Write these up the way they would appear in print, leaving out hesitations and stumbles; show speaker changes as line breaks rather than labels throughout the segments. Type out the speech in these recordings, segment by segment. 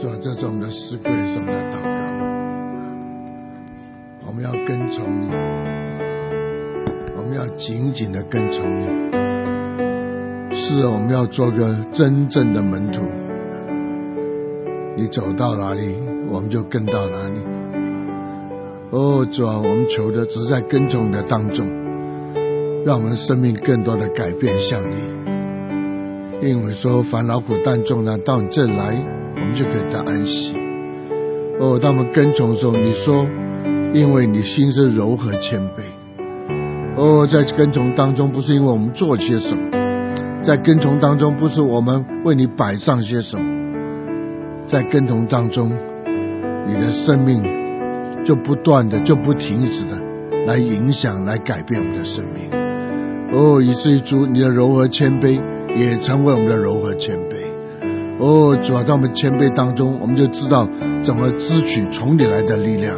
主啊，这是我们的诗歌，也是我们的祷告。我们要跟从你，我们要紧紧的跟从你。是，我们要做个真正的门徒。你走到哪里，我们就跟到哪里。哦，主啊，我们求的只是在跟从你的当中，让我们的生命更多的改变向你。因为说凡劳苦担重担到你这来，我们就可以得安息。哦，当我们跟从的时候，你说因为你心是柔和谦卑。哦，在跟从当中不是因为我们做些什么，在跟从当中不是我们为你摆上些什么，在跟从当中你的生命就不断的就不停止的来影响来改变我们的生命。哦，以至于主你的柔和谦卑也成为我们的柔和谦卑。哦，主啊，在我们谦卑当中，我们就知道怎么支取从你来的力量。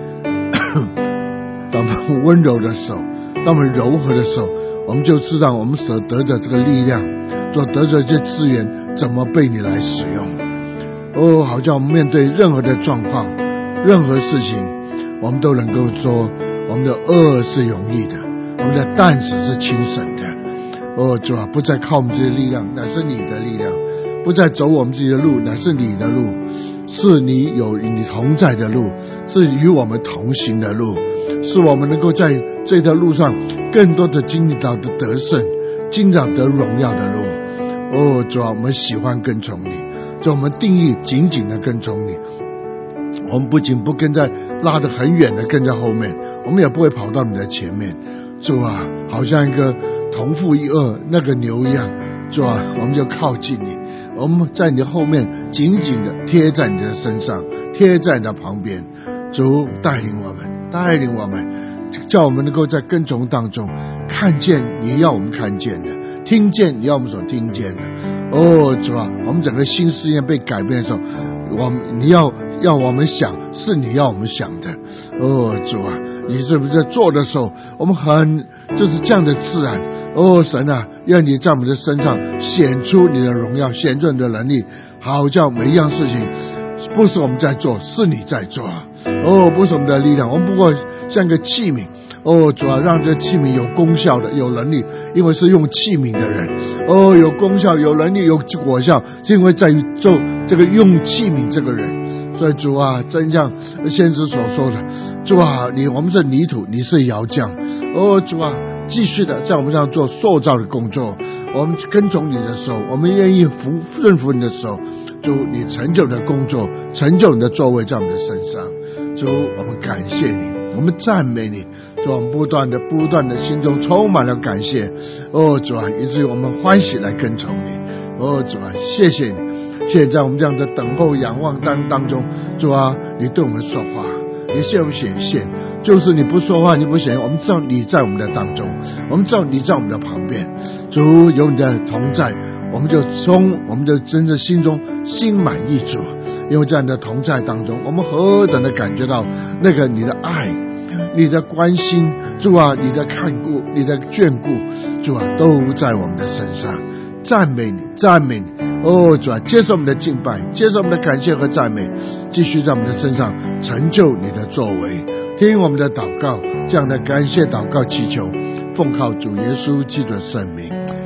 当我们温柔的时候，当我们柔和的时候，我们就知道我们所得的这个力量，所得的这些资源怎么被你来使用。哦，好像我们面对任何的状况，任何事情，我们都能够说我们的恶是容易的，我们的担子是轻省的。哦，主啊，不再靠我们自己的力量，乃是你的力量；不再走我们自己的路，乃是你的路，是你有你同在的路，是与我们同行的路，是我们能够在这条路上更多的经历到的得胜，经历到得荣耀的路。哦，主啊，我们喜欢跟从你，主，我们定义紧紧的跟从你。我们不仅不跟在拉得很远的跟在后面，我们也不会跑到你的前面。主啊，好像一个同父异母那个牛一样，主啊，我们就靠近你，我们在你的后面紧紧的贴在你的身上，贴在你的旁边。主带领我们，带领我们，叫我们能够在跟从当中看见你要我们看见的，听见你要我们所听见的。哦，主啊，我们整个新世界被改变的时候，你要我们想是你要我们想的。哦，主啊，你是不是在做的时候我们很就是这样的自然。哦，神啊，愿你在我们的身上显出你的荣耀，显出你的能力，好叫每一样事情不是我们在做，是你在做。哦，不是我们的力量，我们不过像个器皿。哦，主啊，让这器皿有功效的，有能力，因为是用器皿的人。哦，有功效，有能力，有果效，是因为在于做这个用器皿这个人。所以主啊，真像先知所说的，主啊，我们是泥土，你是窑匠。哦，主啊，继续的在我们上做塑造的工作。我们跟从你的时候，我们愿意顺服你的时候，主，你成就的工作，成就你的作为在我们的身上。主，我们感谢你，我们赞美你。主，我们不断的心中充满了感谢。哦，主啊，以至于我们欢喜来跟从你。哦，主啊，谢谢你。现在我们这样的等候仰望当中，主啊，你对我们说话，你向我们显现。就是你不说话，你不显现，我们知道你在我们的当中，我们知道你在我们的旁边。主，有你的同在，我们就真正心中心满意足。因为在你的同在当中，我们何等的感觉到那个你的爱，你的关心。主啊，你的看顾，你的眷顾，主啊，都在我们的身上。赞美你，赞美你。哦，主啊，接受我们的敬拜，接受我们的感谢和赞美，继续在我们的身上成就你的作为。听我们的祷告，这样的感谢祷告祈求，奉靠主耶稣基督的圣名。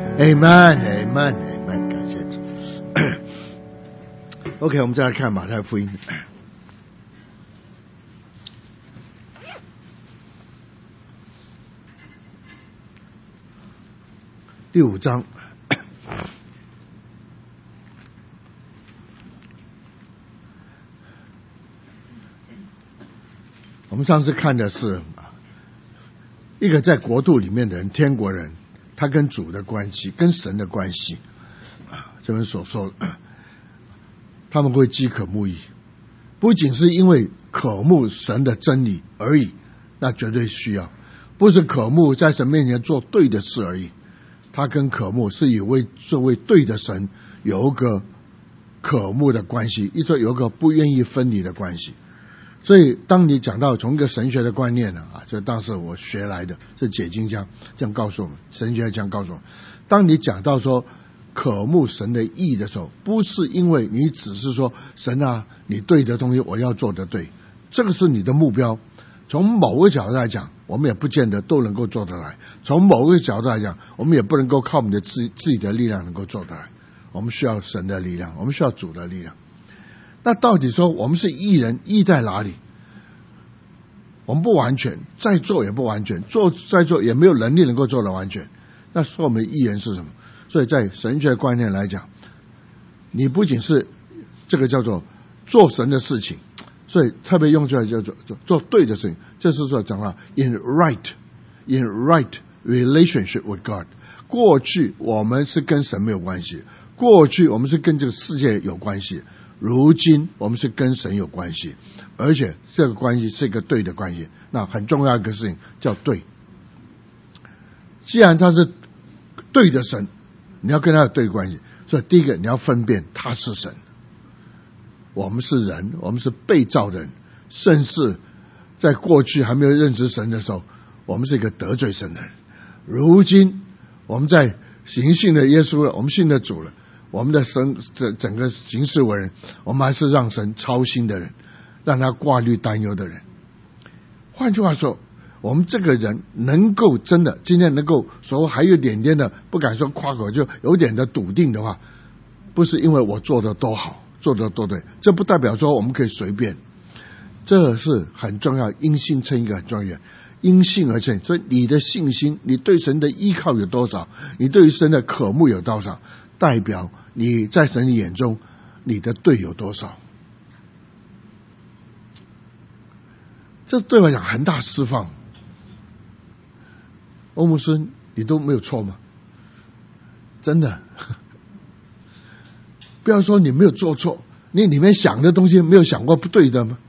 Amen Amen Amen。 感谢主。OK， 我们再来看马太福音第5章。我们上次看的是一个在国度里面的人，天国人，他跟主的关系，跟神的关系。这边所说他们会饥渴慕义，不仅是因为渴慕神的真理而已，那绝对需要，不是渴慕在神面前做对的事而已。他跟渴慕是以为这位对的神有一个渴慕的关系，一说有一个不愿意分离的关系。所以当你讲到从一个神学的观念呢，这当时我学来的，是解经家这样告诉我们，神学家这样告诉我们，当你讲到说渴慕神的义的时候，不是因为你只是说神啊，你对的东西我要做得对，这个是你的目标。从某个角度来讲，我们也不见得都能够做得来；从某个角度来讲，我们也不能够靠我们的自己的力量能够做得来。我们需要神的力量，我们需要主的力量。那到底说我们是义人，义在哪里？我们不完全，再做也不完全，再做也没有能力能够做得完全。那说我们义人是什么？所以在神学观念来讲，你不仅是这个叫做做神的事情，所以特别用出来叫做对的事情。这是说讲了 in right relationship with God。过去我们是跟神没有关系，过去我们是跟这个世界有关系，如今我们是跟神有关系，而且这个关系是一个对的关系。那很重要一个事情叫对。既然他是对的神，你要跟他有对关系，所以第一个你要分辨他是神。我们是人，我们是被造的人，甚至在过去还没有认识神的时候，我们是一个得罪神的人。如今我们在信了耶稣了，我们信了主了，我们的神整个行事为人，我们还是让神操心的人，让他挂虑担忧的人。换句话说，我们这个人能够真的今天能够说还有点点的不敢说夸口，就有点的笃定的话，不是因为我做的多好，做的多对，这不代表说我们可以随便，这是很重要。因信称义很重要，因信而称。所以你的信心，你对神的依靠有多少，你对神的渴慕有多少，代表你在神的眼中你的对有多少。这对我讲很大释放。欧牧师，你都没有错吗？真的，不要说你没有做错，你里面想的东西没有想过不对的吗？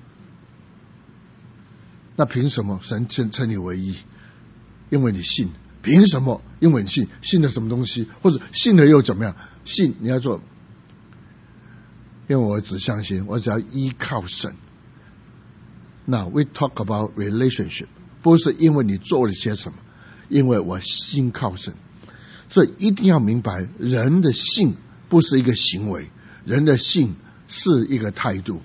那凭什么神称你为义？因为你信。凭什么？因为你信。信了什么东西？或者信了又怎么样？信你要做，因为我只相信，我只要依靠神。那 we talk about relationship， 不是因为你做了些什么，因为我信靠神。所以一定要明白，人的信不是一个行为，人的信是一个态度，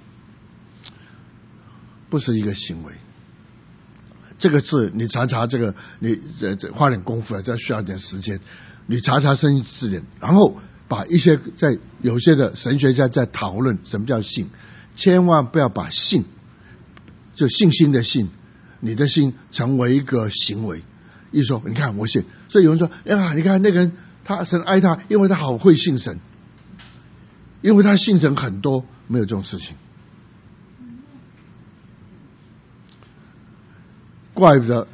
不是一个行为。这个字你查这个，你花点功夫了，这需要点时间。你查圣经字典，然后把一些在有些的神学家在讨论什么叫信，千万不要把信就信心的信，你的信成为一个行为。一说你看我信，所以有人说呀，你看那个人他神爱他，因为他好会信神，因为他信神很多，没有这种事情。怪不得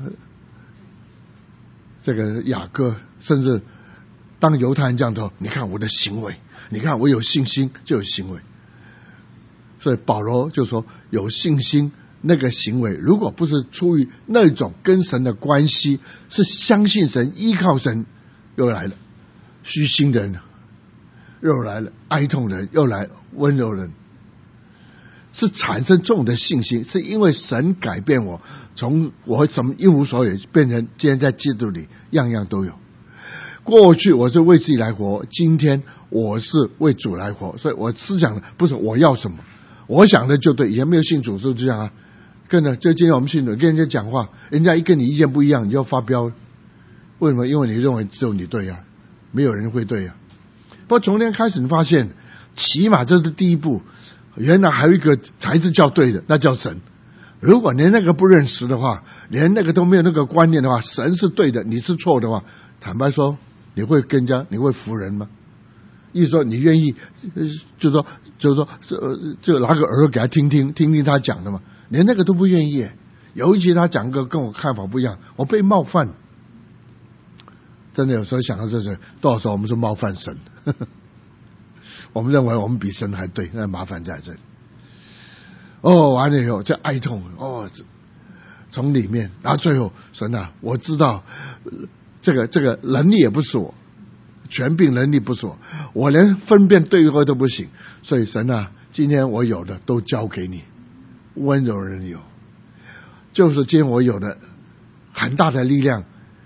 这个雅各，甚至当犹太人这样说，你看我的行为，你看我有信心就有行为。所以保罗就说，有信心那个行为，如果不是出于那种跟神的关系，是相信神依靠神，又来了虚心的人，又来了哀痛的人，又来温柔的人，是产生这种的信心，是因为神改变我，从我什么一无所有变成今天在基督里样样都有。过去我是为自己来活，今天我是为主来活。所以我思想的不是我要什么，我想的就对。以前没有信主是不是这样啊？跟着就今天我们信主，跟人家讲话，人家一跟你意见不一样，你就要发飙。为什么？因为你认为只有你对啊，没有人会对啊。不过从那天开始，你发现起码这是第一步，原来还有一个才是叫对的，那叫神。如果连那个不认识的话，连那个都没有那个观念的话，神是对的，你是错的话，坦白说，你会跟人家，你会服人吗？意思说你愿意，就拿个耳朵给他听听他讲的嘛，连那个都不愿意。尤其他讲个跟我看法不一样，我被冒犯。真的有时候想到这些，多少时候我们是冒犯神，我们认为我们比神还对，那麻烦在这里。完了以后这哀痛，从里面，然后最后神啊，我知道这个能力也不是我，权柄能力不是我连分辨对错都不行，所以神啊，今天我有的都交给你，温柔人有，就是今天我有的很大的力量，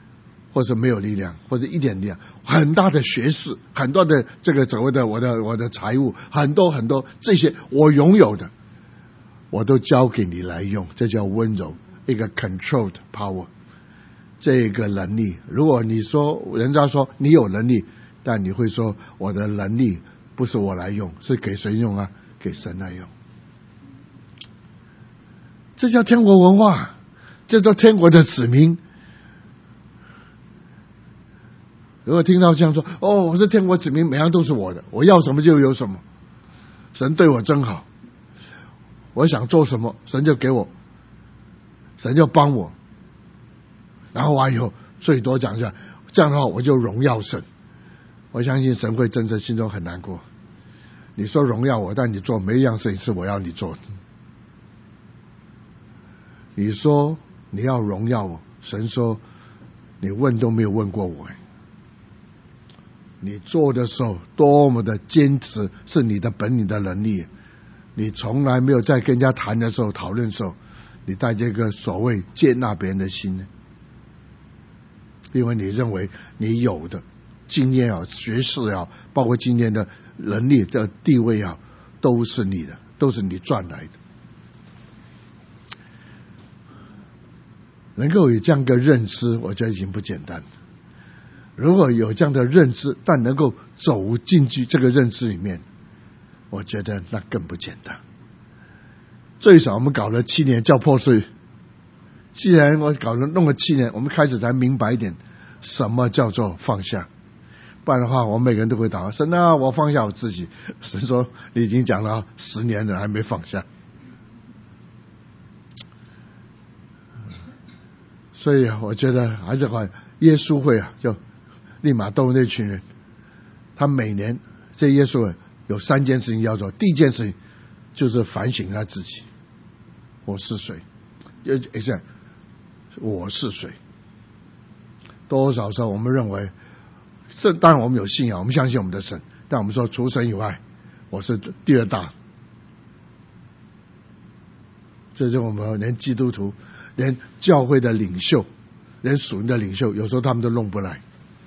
或者没有力量，或者一点力量，很大的学识，很多的这个所谓的我的财物，很多很多这些我拥有的，我都交给你来用，这叫温柔，一个 controlled power， 这个能力。如果你说人家说你有能力，但你会说我的能力不是我来用，是给谁用啊？给神来用。这叫天国文化，这叫天国的子民。如果听到这样说，哦，我是天国子民，每样都是我的，我要什么就有什么，神对我真好，我想做什么神就给我，神就帮我，然后完以后最多讲一下，这样的话我就荣耀神。我相信神会真正心中很难过。你说荣耀我，但你做每一样事情是我要你做的。你说你要荣耀我，神说你问都没有问过我。你做的时候多么的坚持，是你的本领的能力。你从来没有在跟人家谈的时候、讨论的时候，你带着一个所谓接纳别人的心呢？因为你认为你有的经验啊、学识啊，包括今天的能力的地位啊，都是你的，都是你赚来的。能够有这样的认知，我觉得已经不简单了。如果有这样的认知，但能够走进去这个认知里面，我觉得那更不简单。最少我们搞了7年叫破碎，既然我弄了7年，我们开始才明白一点什么叫做放下。不然的话，我们每个人都会祷告，神啊，我放下我自己。神说你已经讲了10年了，还没放下。所以我觉得还是耶稣会啊，就利马窦那群人，他每年这耶稣会有3件事情要做。第一件事情就是反省他自己，我是谁？我是谁？多少时候我们认为，当然我们有信仰，我们相信我们的神，但我们说除神以外，我是第2大。这是我们连基督徒、连教会的领袖、连属灵的领袖，有时候他们都弄不来，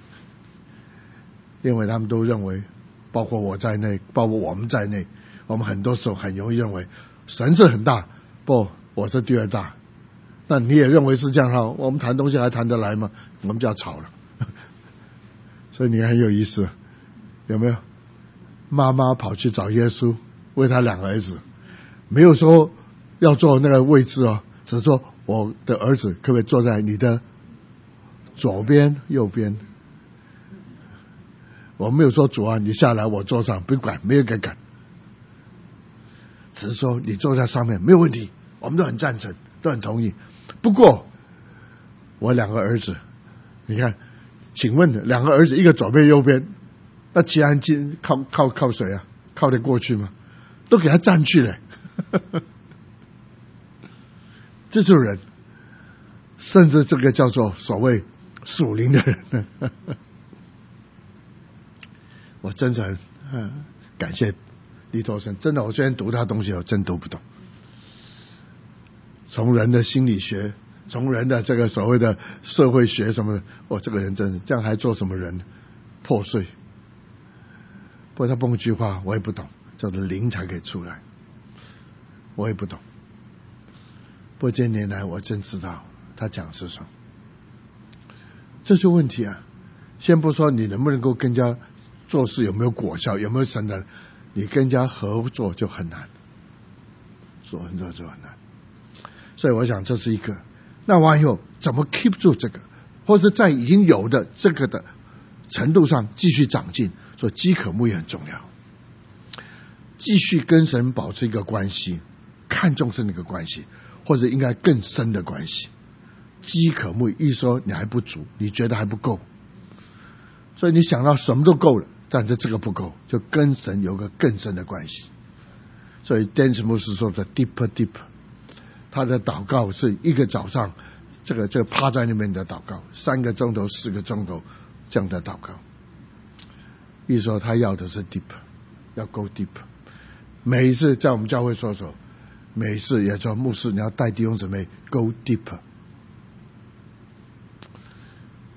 因为他们都认为，包括我在内，包括我们在内，我们很多时候很容易认为神是很大，不，我是第2大。那你也认为是这样哈？我们谈东西还谈得来吗？我们就要吵了。所以你看很有意思，有没有？妈妈跑去找耶稣，为他2个儿子，没有说要坐那个位置哦，只是说我的儿子可不可以坐在你的左边、右边？我没有说主啊，你下来我坐上，不管，没有人敢。只是说你坐在上面没有问题，我们都很赞成，都很同意。不过我2个儿子，你看，请问2个儿子，一个左边右边，那其他人靠谁啊？靠得过去吗？都给他占去了。这就是人，甚至这个叫做所谓属灵的人。我真是很感谢李头生，真的，我虽然读他东西，我真读不懂。从人的心理学，从人的这个所谓的社会学什么的，我这个人真是这样还做什么人？破碎。不过他蹦一句话我也不懂，叫做灵才可以出来，我也不懂。不过这些年来我真知道他讲的是什么。这是问题啊！先不说你能不能够跟人家做事有没有果效，有没有神的，你跟人家合作就很难，做很多就很难。所以我想这是一个。那完以后怎么 keep 住这个，或者在已经有的这个的程度上继续长进，所以饥渴慕也很重要。继续跟神保持一个关系，看重是那个关系，或者应该更深的关系。饥渴慕意思说你还不足，你觉得还不够，所以你想到什么都够了，但是这个不够，就跟神有个更深的关系。所以丹斯牧师说的 deeper， 他的祷告是一个早上这个趴在那边的祷告，3个钟头、4个钟头这样的祷告。意思说他要的是 deeper， 要 go deeper。每一次在我们教会说，每一次也说牧师你要带弟兄姊妹 go deeper。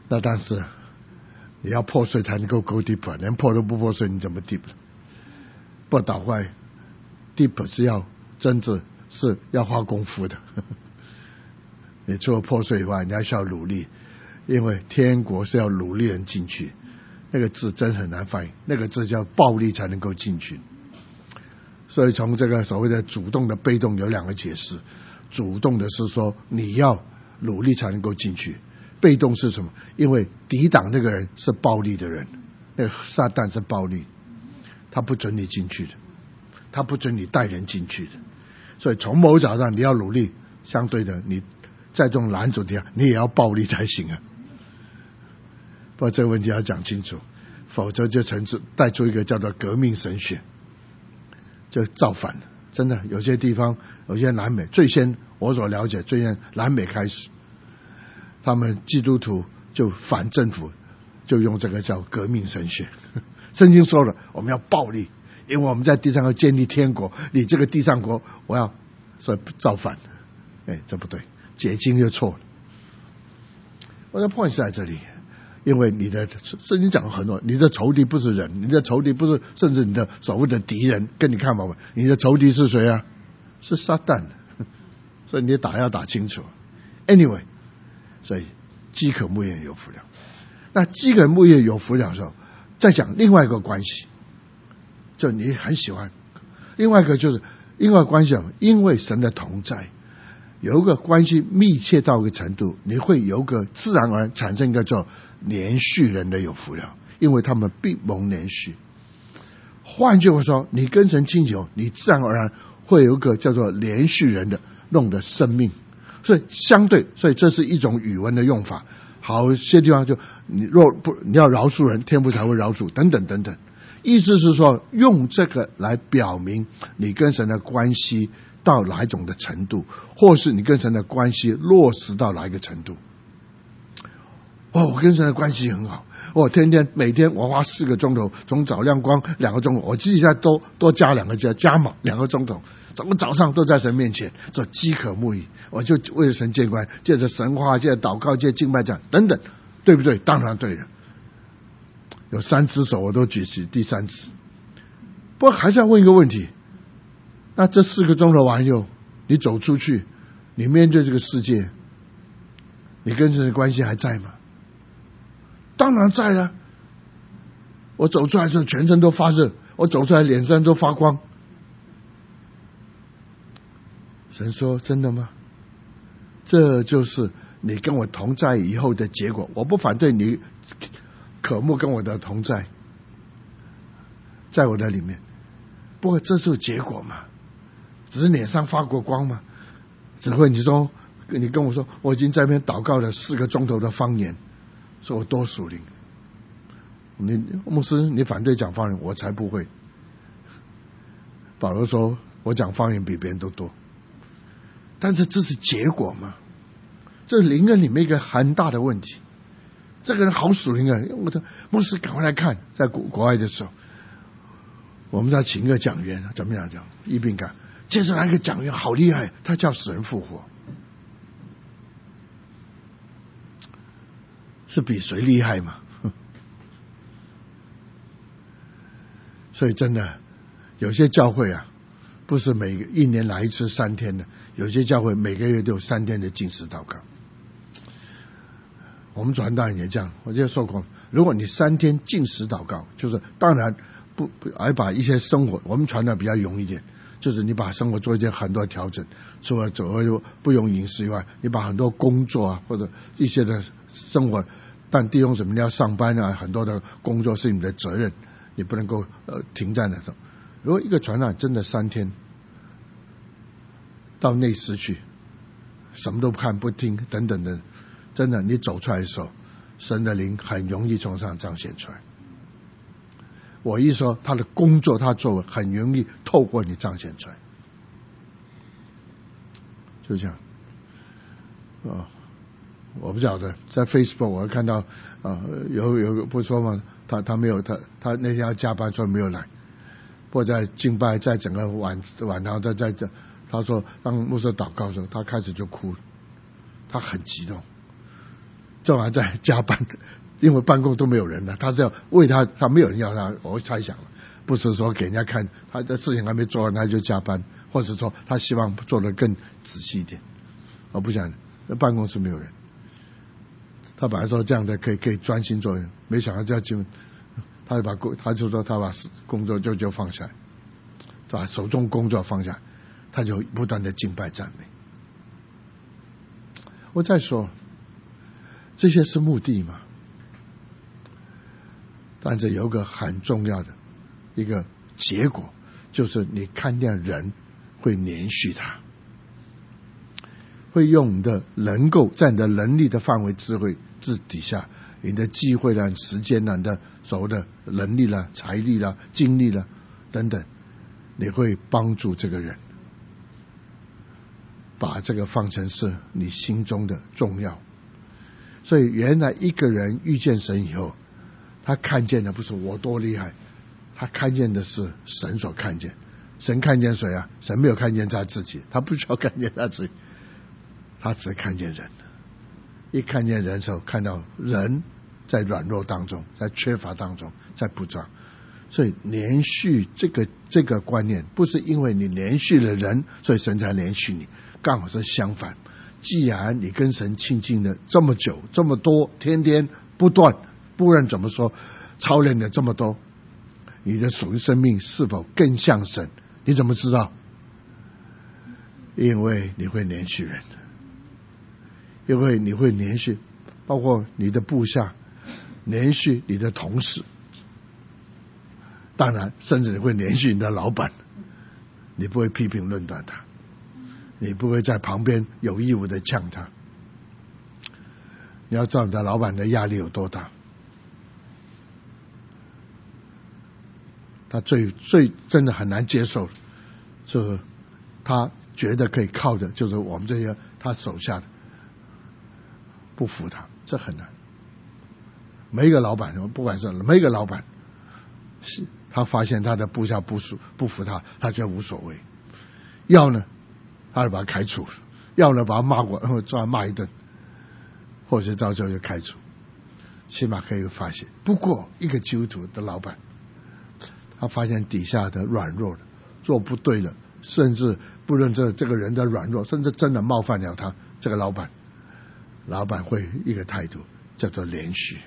那但是你要破碎才能够 go deep， 连破都不破碎，你怎么 deep？ 不倒坏 deep 是要真正是要花功夫的。你除了破碎以外，你还需要努力，因为天国是要努力人进去。那个字真很难翻译，那个字叫暴力才能够进去。所以从这个所谓的主动的被动有两个解释。主动的是说你要努力才能够进去，被动是什么？因为抵挡那个人是暴力的人，那个撒旦是暴力，他不准你进去的，他不准你带人进去的。所以从某角度上你要努力，相对的你在这种拦阻底下你也要暴力才行啊。不过这个问题要讲清楚，否则就带出一个叫做革命神学，就造反了。真的有些地方，有些南美最先我所了解，最先南美开始，他们基督徒就反政府，就用这个叫革命神学。圣经说了，我们要暴力，因为我们在地上要建立天国，你这个地上国我要所以造反。这不对，解经就错了。我的 point 是在这里，因为你的圣经讲了很多，你的仇敌不是人，你的仇敌不是甚至你的所谓的敌人，跟你看法，你的仇敌是谁啊？是撒旦。所以你打要打清楚。Anyway， 所以饥渴慕义有福了。那饥渴慕义有福了的时候，再讲另外一个关系，就你很喜欢。另外一个就是另外一个关系，因为神的同在，有一个关系密切到一个程度，你会有一个自然而然产生一个叫连续人的有福了，因为他们必蒙连续。换句话说，你跟神亲近，你自然而然会有一个叫做连续人的弄的生命。所以相对，所以这是一种语文的用法。好些地方就你若不你要饶恕人，天父才会饶恕，等等等等。意思是说，用这个来表明你跟神的关系到哪一种的程度，或是你跟神的关系落实到哪一个程度。我跟神的关系很好，我每天我花4个钟头，从早亮光2个钟头，我自己再多加2个加码2个钟头，整个早上都在神面前做饥渴慕义，我就为了神见关，借着神话，借着祷告，借着敬拜讲等等，对不对？当然对了。有3只手我都举起第3只。不过还是要问一个问题，那这4个钟头完以后，你走出去，你面对这个世界，你跟神的关系还在吗？当然在了。我走出来的时候全身都发热，我走出来脸上都发光。神说真的吗？这就是你跟我同在以后的结果。我不反对你渴慕跟我的同在，在我的里面，不过这是结果嘛，只是脸上发过光嘛。只会你跟我说我已经在那边祷告了4个钟头的方言，说我多属灵。牧师你反对讲方言，我才不会。保罗说我讲方言比别人都多，但是这是结果嘛？这灵恩里面一个很大的问题。这个人好属灵啊！我的牧师赶快来看，在国外的时候，我们在请一个讲员，怎么样讲医病感，接着来一个讲员好厉害，他叫死人复活，是比谁厉害嘛？所以真的有些教会啊，不是一年来一次3天的，有些教会每个月都有3天的禁食祷告。我们传道人也这样，我就说过，如果你3天禁食祷告，就是当然不还把一些生活，我们传道比较容易一点，就是你把生活做一些很多调整，除了不用饮食以外，你把很多工作啊或者一些的生活，但弟兄什么你要上班啊，很多的工作是你的责任，你不能够停在那种。如果一个传道真的3天到内室去，什么都不看不听等等的，真的你走出来的时候，神的灵很容易从上彰显出来。我一说他的工作他作为很容易透过你彰显出来，就这样。我不晓得在 Facebook 我看到有不说嘛，他没有他那天要加班所以没有来，或在敬拜在整个晚上在他说当牧师祷告的时候他开始就哭了，他很激动。 正好在加班，因为办公都没有人了，他是要为他没有人要他，我猜想了，不是说给人家看他的事情还没做完他就加班，或者说他希望做得更仔细一点。我不想办公室没有人，他本来说这样的可以专心做，没想到这样就他就说他把工作就放下来，把手中工作放下，他就不断的敬拜赞美。我再说，这些是目的嘛？但是有个很重要的一个结果，就是你看见人会连续他，会用你的能够在你的能力的范围智慧底下，你的机会啦、时间啦、你的所谓的能力啦、财力啦、精力啦等等，你会帮助这个人把这个放成是你心中的重要。所以原来一个人遇见神以后，他看见的不是我多厉害，他看见的是神所看见。神看见谁啊？神没有看见他自己，他不需要看见他自己，他只看见人。一看见人的时候，看到人在软弱当中，在缺乏当中，在不装。所以连续这个观念，不是因为你连续了人，所以神才连续你，刚好是相反。既然你跟神亲近了这么久这么多，天天不断，不论怎么说操练了这么多，你的属灵生命是否更像神？你怎么知道？因为你会连续人，因为你会连续包括你的部下，连续你的同事，当然甚至你会连续你的老板，你不会批评论断他，你不会在旁边有义务的呛他。你要知道你的老板的压力有多大，他最真的很难接受，就是他觉得可以靠的就是我们这些他手下的不服他，这很难。每一个老板，不管是每一个老板，他发现他的部下不服他，他觉得无所谓，要呢他就把他开除，要呢把他骂过，抓骂一顿，或者到最后就开除，起码可以发现。不过一个基督徒的老板，他发现底下的软弱的做不对了，甚至不认这个人的软弱，甚至真的冒犯了他，这个老板会一个态度叫做连续。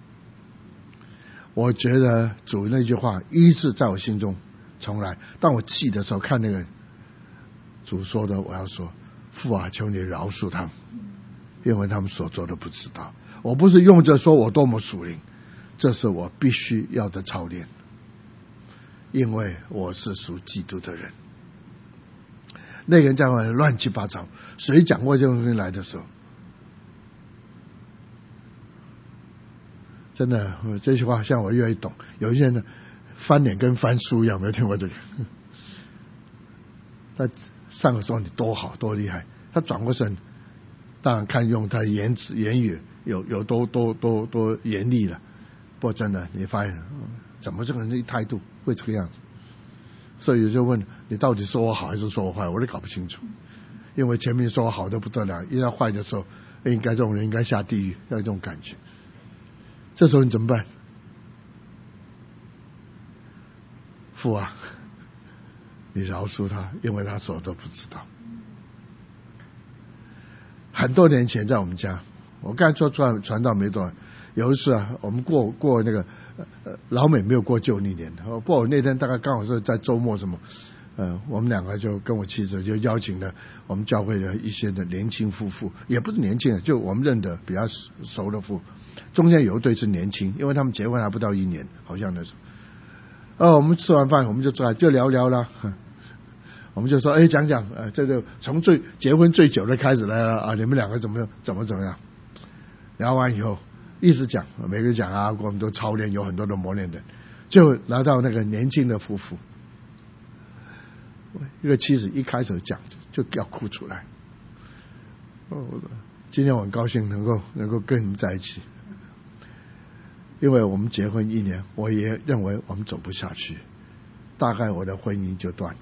我觉得主那句话一直在我心中重来，当我记的时候，看那个主说的，我要说父啊，求你饶恕他们，因为他们所做的不知道。我不是用着说我多么属灵，这是我必须要的操练，因为我是属基督的人。那个人在外面乱七八糟，谁讲过这种东西来的时候，真的这句话像我越来越懂。有一些人呢翻脸跟翻书一样，没有听过这个？他上个说你多好多厉害，他转过身，当然看用他的言语有多严厉了。不过真的你发现怎么这个人的态度会这个样子？所以有就问你到底说我好还是说我坏，我都搞不清楚。因为前面说我好的不得了，一到坏的时候，应该这种人应该下地狱，要有这种感觉。这时候你怎么办？父啊，你饶恕他，因为他所都不知道。很多年前在我们家，我刚才做传道没多少，有一次啊，我们过那个老美没有过旧历年，不过那天大概刚好是在周末什么，我们两个就跟我妻子就邀请了我们教会的一些的年轻夫妇，也不是年轻人，就我们认得比较熟的夫妇，中间有一对是年轻，因为他们结婚还不到1年，好像那时候。我们吃完饭我们就出来就聊啦，我们就说讲这个从结婚最久的开始来了啊，你们两个怎么样？聊完以后一直讲，每个人讲啊，我们都操练，有很多的磨练的，就来到那个年轻的夫妇，一个妻子一开始讲就要哭出来。今天我很高兴能够跟你们在一起，因为我们结婚1年，我也认为我们走不下去，大概我的婚姻就断，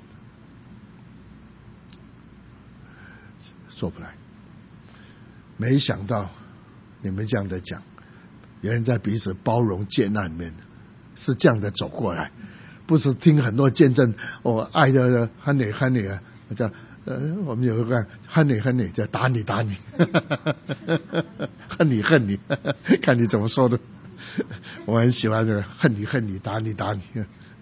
说不来。没想到你们这样的讲，有人在彼此包容接纳里面是这样的走过来，不是听很多见证爱的恨你恨你啊，叫我们有一个恨你恨你，叫打你打你，恨你恨你，看你怎么说的。我很喜欢这个恨你恨你打你打你。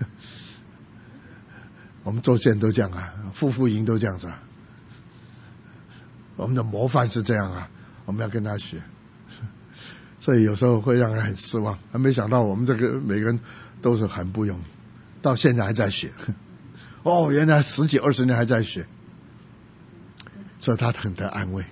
我们做见都这样啊，夫妇营都这样子啊，我们的模范是这样啊，我们要跟他学。所以有时候会让人很失望，没想到我们这个每个人都是很不容易，到现在还在学。原来10几20年还在学，所以他很得安慰。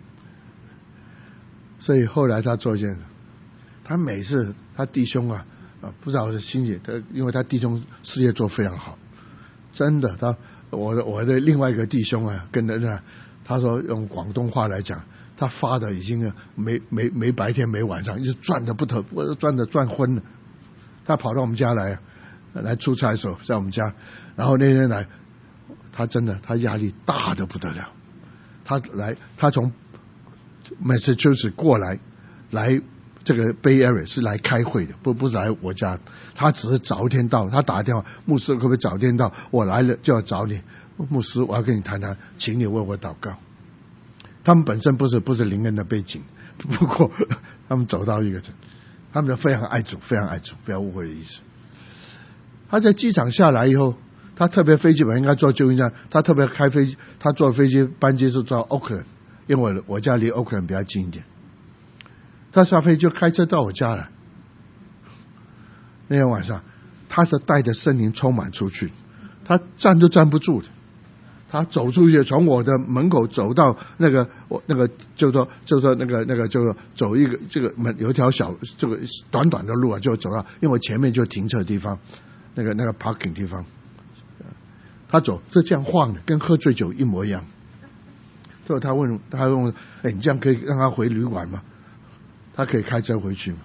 所以后来他做见，他每次他弟兄不知道是心里，因为他弟兄事业做非常好，真的，我的另外一个弟兄跟着他说用广东话来讲，他发的已经没白天没晚上，一直赚的赚昏了。他跑到我们家来出差的时候，在我们家，然后那天来，他压力大的不得了。他从 Massachusetts 过来这个 Bay Area 是来开会的，不是来我家。他只是早一天到，他打电话，牧师可不可以早点到？我来了就要找你，牧师，我要跟你谈谈，请你为我祷告。他们本身不是灵恩的背景，不过他们走到一个他们非常爱主，非常爱主，不要误会的意思。他在机场下来以后，他特别飞机本来应该坐旧金山，他特别开飞机，他坐飞机班机是坐 Oakland， 因为我家离 Oakland 比较近一点。他下飞机就开车到我家了。那天晚上，他是带着圣灵充满出去，他站都站不住的。他走出去，从我的门口走到那个就说那个就走一个这个门有一条小这个短短的路就走到，因为我前面就停车的地方，那个 parking 地方，他走是这样晃的，跟喝醉酒一模一样。最后他问我，你这样可以让他回旅馆吗？他可以开车回去吗？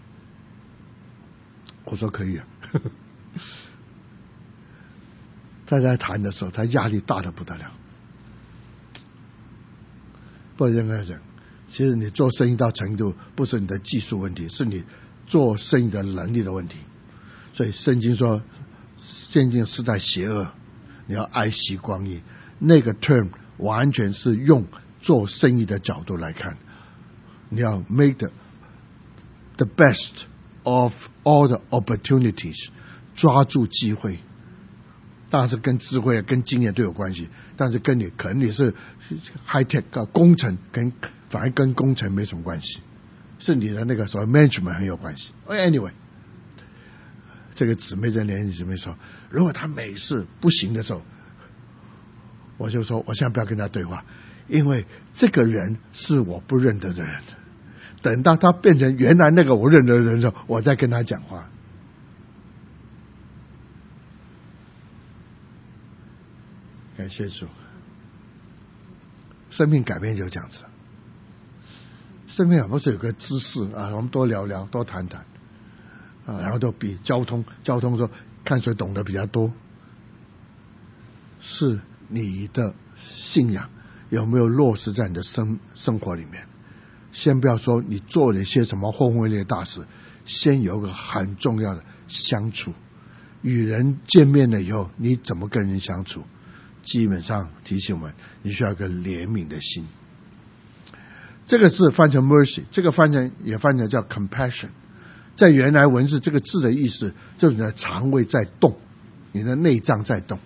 我说可以啊。他在谈的时候，他压力大得不得了。不过应该讲，其实你做生意到程度，不是你的技术问题，是你做生意的能力的问题。所以圣经说，现今时代邪恶，你要爱惜光阴。那个 term 完全是用做生意的角度来看，你要 make the best of all the opportunities， 抓住机会。当然是跟智慧跟经验都有关系，但是可能你是 high tech 工程，反而跟工程没什么关系，是你的那个所谓 management 很有关系。Anyway， 这个姊妹在年轻姊妹说，如果他每次不行的时候，我就说我现在不要跟他对话，因为这个人是我不认得的人，等到他变成原来那个我认得的人的时候，我再跟他讲话。感谢主，生命改变就这样子。生命不是有个知识我们多聊聊，多谈谈然后都比交通说看谁懂得比较多。是你的信仰有没有落实在你的生活里面？先不要说你做了一些什么轰轰烈烈大事，先有个很重要的相处。与人见面了以后，你怎么跟人相处？基本上提醒我们，你需要一个怜悯的心。这个字翻成 mercy， 这个也翻成叫 compassion。在原来文字这个字的意思，就是你的肠胃在动，你的内脏在动，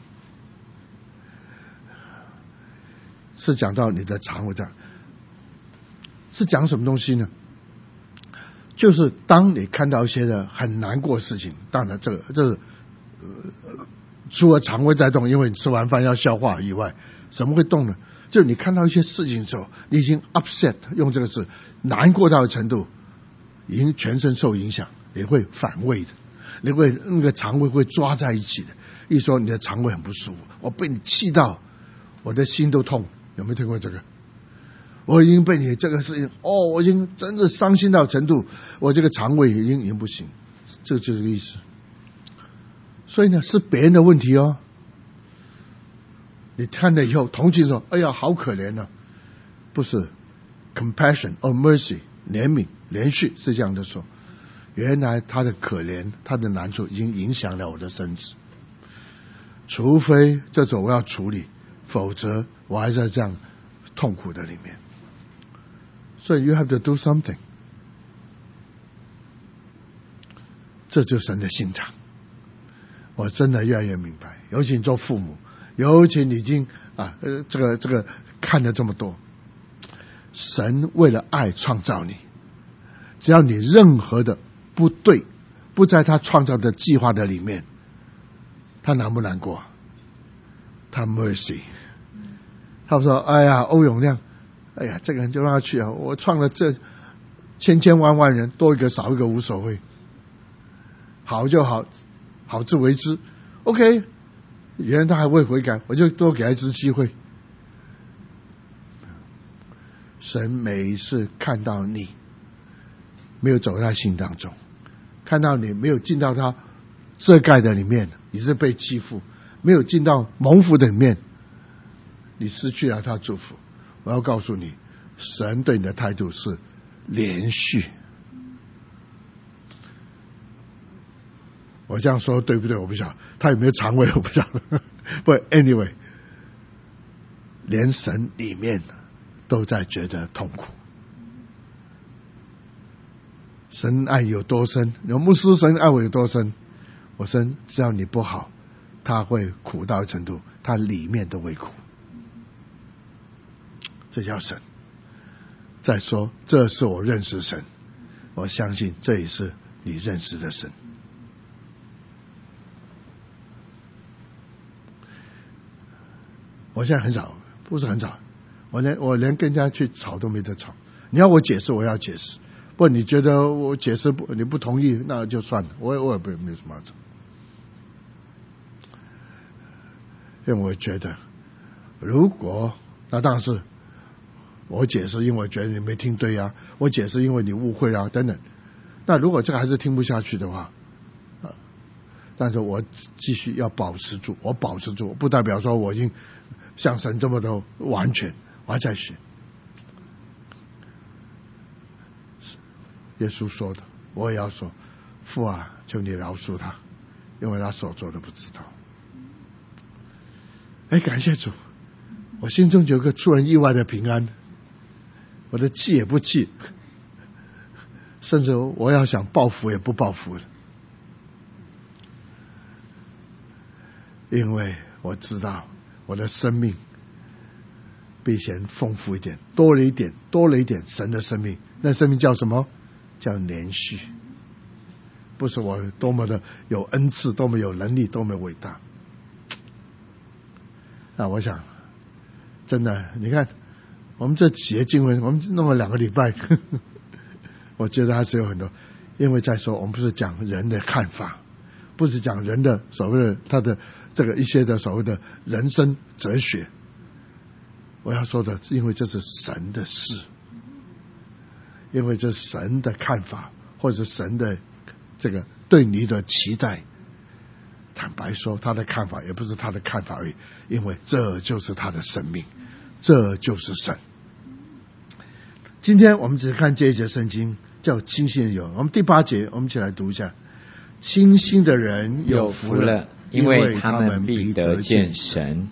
是讲到你的肠胃在，是讲什么东西呢？就是当你看到一些的很难过的事情，当然这是除了肠胃在动，因为你吃完饭要消化以外，什么会动呢？就是你看到一些事情的时候，你已经 upset， 用这个字，难过到的程度，已经全身受影响，也会反胃的，你会那个肠胃会抓在一起的。一说你的肠胃很不舒服，我被你气到，我的心都痛。有没有听过这个？我已经被你这个事情，我已经真的伤心到程度，我这个肠胃已经不行，这就是这个意思。所以呢，是别人的问题哦。你看了以后同情说：“哎呀，好可怜啊！”不是 compassion or mercy 怜悯连续是这样的说，原来他的可怜他的难处已经影响了我的身子，除非这种我要处理，否则我还在这样痛苦的里面。所以 you have to do something， 这就是神的心肠。我真的越来越明白，尤其你做父母，尤其你已经这个看了这么多，神为了爱创造你，只要你任何的不对，不在他创造的计划的里面，他难不难过？他 mercy， 他说：“哎呀，欧永亮，哎呀，这个人就让他去啊！我创了这千万万人，多一个少一个无所谓，好就好，好自为之。OK， 原来他还未悔改，我就多给他一次机会。神每一次看到你没有走在他心当中，看到你没有进到他遮盖的里面，你是被欺负，没有进到蒙福的里面，你失去了他祝福。我要告诉你，神对你的态度是连续。我这样说对不对？我不晓得，他有没有肠胃我不晓得。不 anyway， 连神里面都在觉得痛苦。神爱有多深？有牧师神爱我有多深？我说只要你不好，他会苦到程度，他里面都会苦。这叫神。再说，这是我认识神，我相信这也是你认识的神。我现在很少，不是很少，我连跟人家去吵都没得吵。你要我解释，我要解释。不，你觉得我解释你不同意，那就算了，我也没什么要吵。因为我觉得，如果那当然是我解释，因为我觉得你没听对啊，我解释因为你误会啊等等。那如果这个还是听不下去的话，但是我继续要保持住，我保持住，不代表说我已经像神这么的完全，我还在学。耶稣说的，我也要说，父啊，求你饶恕他，因为他所做的不知道。哎，感谢主，我心中有个出人意外的平安，我的气也不气，甚至我要想报复也不报复了，因为我知道我的生命比以前丰富一点，多了一点神的生命。那生命叫什么？叫连续。不是我多么的有恩赐，多么有能力，多么伟大。那我想真的，你看我们这几节经文，我们弄了2个礼拜我觉得还是有很多。因为再说我们不是讲人的看法，不是讲人的所谓的他的这个一些的所谓的人生哲学。我要说的，因为这是神的事，因为这是神的看法，或者是神的这个对你的期待。坦白说，他的看法也不是他的看法而已，因为这就是他的生命，这就是神。今天我们只看这一节圣经，叫清心有。我们第8节，我们一起来读一下：清心的人有福了，
因为他们必得见神。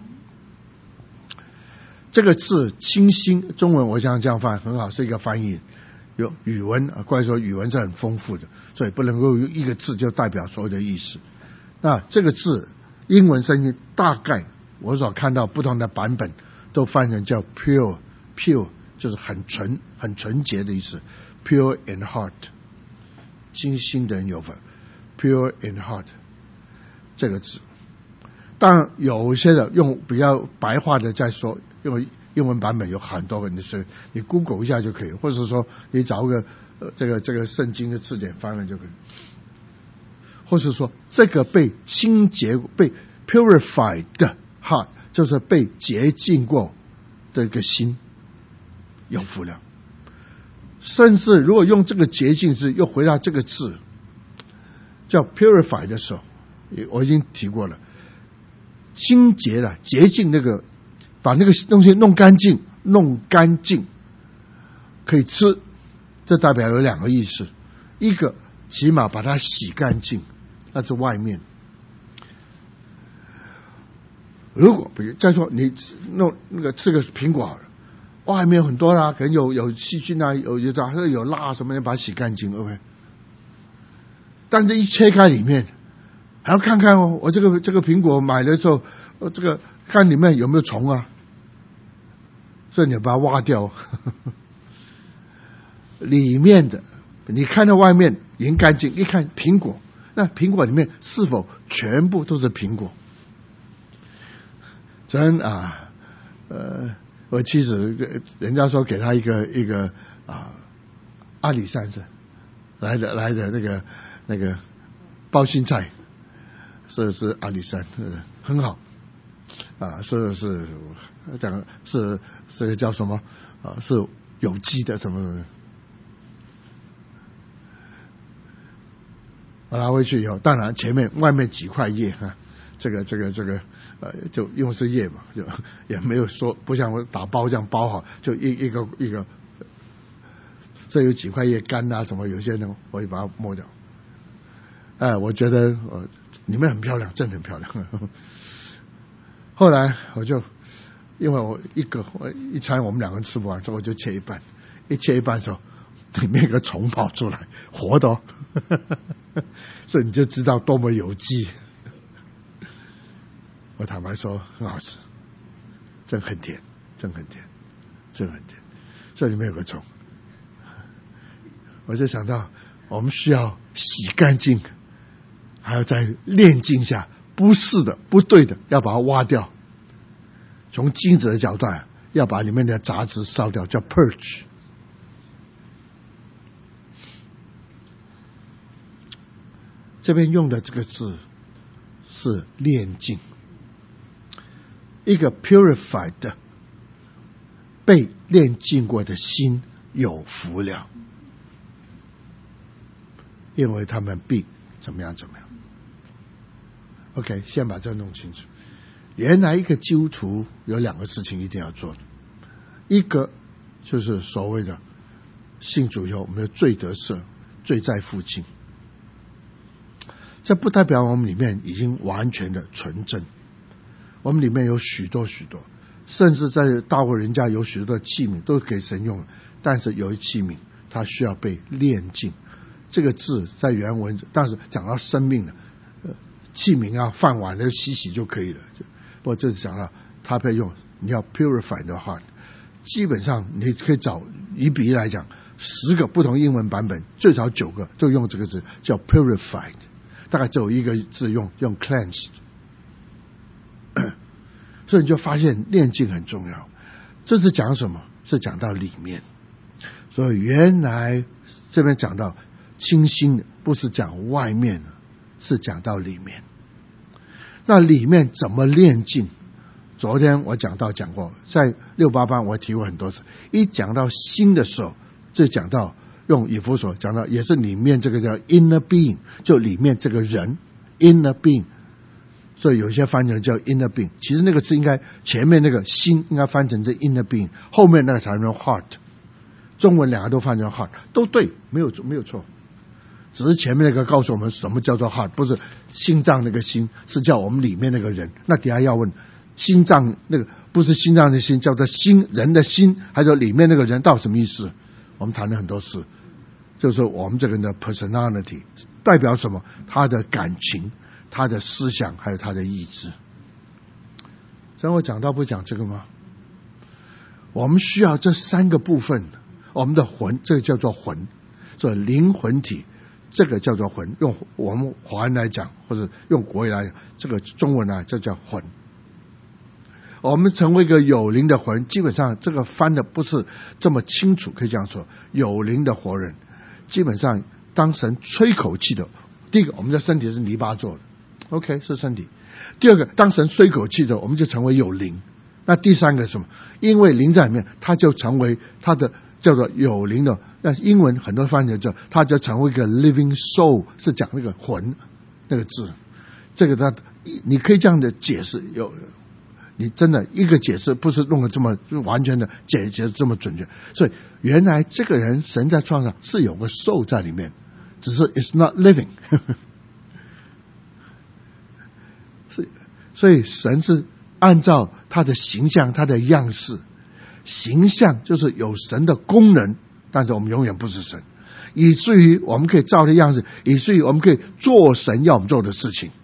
这个字清心，中文我想这样翻很好，是一个翻译。有语文怪说语文是很丰富的，所以不能够用一个字就代表所有的意思。那这个字英文圣经大概我所看到不同的版本都翻成叫 pure， 就是很纯洁的意思。 pure in heart， 清心的人有福。 pure in heart 这个字，当然有一些的用比较白话的在说，因为英文版本有很多个，你 Google 一下就可以，或者说你找个这个圣经的字典翻了就可以。或是说这个被清洁被 purified 的 heart， 就是被洁净过的一个心有福了。甚至如果用这个洁净字又回到这个字叫 purify 的时候，我已经提过了，清洁了洁净，那个把那个东西弄干净， 可以吃，这代表有两个意思，一个起码把它洗干净，那是外面。如果比如再说你弄那个吃个苹果好了，外面有很多啦，可能有细菌啊，有蜡什么的，把它洗干净 ，OK。但是一切开里面，还要看看哦，我这个苹果买的时候，这个看里面有没有虫啊，所以你要把它挖掉。里面的你看到外面已经干净，一看苹果，那苹果里面是否全部都是苹果？真啊，我妻子人家说给他一个阿里山是来的那个包心菜，是阿里山，很好啊，是讲是这个叫什么啊？是有机的什么？我拿回去以后，当然外面几块叶啊，这个就因为是叶嘛，就也没有说不像我打包这样包好，就一个，这有几块叶干啊什么，有些呢我会把它摸掉。我觉得里面很漂亮，真的很漂亮。后来我就因为我一餐我们两个人吃不完，所以我就切一半，一切一半的时候，里面有个虫跑出来，活的哦，所以你就知道多么有机。我坦白说很好吃，真很甜，这里面有个虫，我就想到我们需要洗干净，还要再炼净下，不是的不对的要把它挖掉，从精子的角度要把里面的杂质烧掉，叫 purge。 这边用的这个字是炼净，一个 purified 的被炼净过的心有福了，因为他们必怎么样。OK， 先把这弄清楚。原来一个基督徒有两个事情一定要做的，一个就是所谓的信主以后我们的罪得赦，罪在父亲。这不代表我们里面已经完全的纯正，我们里面有许多，甚至在大卫人家有许多的器皿都给神用，但是有一器皿它需要被炼净。这个字在原文，但是讲到生命的器皿啊、饭碗的洗就可以了。不过这是讲到它被用，你要 purify 的话，基本上你可以找以比例来讲，10个不同英文版本，最少9个都用这个字叫 purified。大概只有一个字用 cleansed， 所以你就发现炼净很重要。这是讲什么？是讲到里面。所以原来这边讲到清心，不是讲外面，是讲到里面。那里面怎么炼净？昨天我讲过，在68班我提过很多次。一讲到心的时候，就讲到用以弗所讲到，也是里面这个叫 inner being， 就里面这个人 inner being， 所以有些翻译叫 inner being， 其实那个字应该前面那个心应该翻成这 inner being， 后面那个才能 heart， 中文两个都翻成 heart， 都对，没有错，只是前面那个告诉我们什么叫做 heart， 不是心脏那个心，是叫我们里面那个人。那底下要问心脏那个不是心脏的心，叫做心，人的心，还有里面那个人到底什么意思？我们谈了很多次，就是我们这个人的 personality 代表什么？他的感情、他的思想，还有他的意志。所以我讲到不讲这个吗？我们需要这3个部分，我们的魂，这个叫做魂，所以灵魂体，这个叫做魂。用我们华人来讲，或者用国语来讲，这个中文呢，这叫魂。我们成为一个有灵的魂，基本上这个翻的不是这么清楚，可以这样说，有灵的活人，基本上当神吹口气的，第一个我们的身体是泥巴做的 ，OK 是身体；第二个当神吹口气的，我们就成为有灵。那第三个是什么？因为灵在里面，它就成为它的叫做有灵的。那英文很多翻译叫它就成为一个 living soul， 是讲那个魂那个字。这个它你可以这样的解释， 你真的一个解释不是弄得这么完全的解释这么准确。所以原来这个人神在创造是有个受在里面，只是 it's not living 所以神是按照他的形象，他的样式，形象就是有神的功能，但是我们永远不是神，以至于我们可以照的样子，以至于我们可以做神要我们做的事情。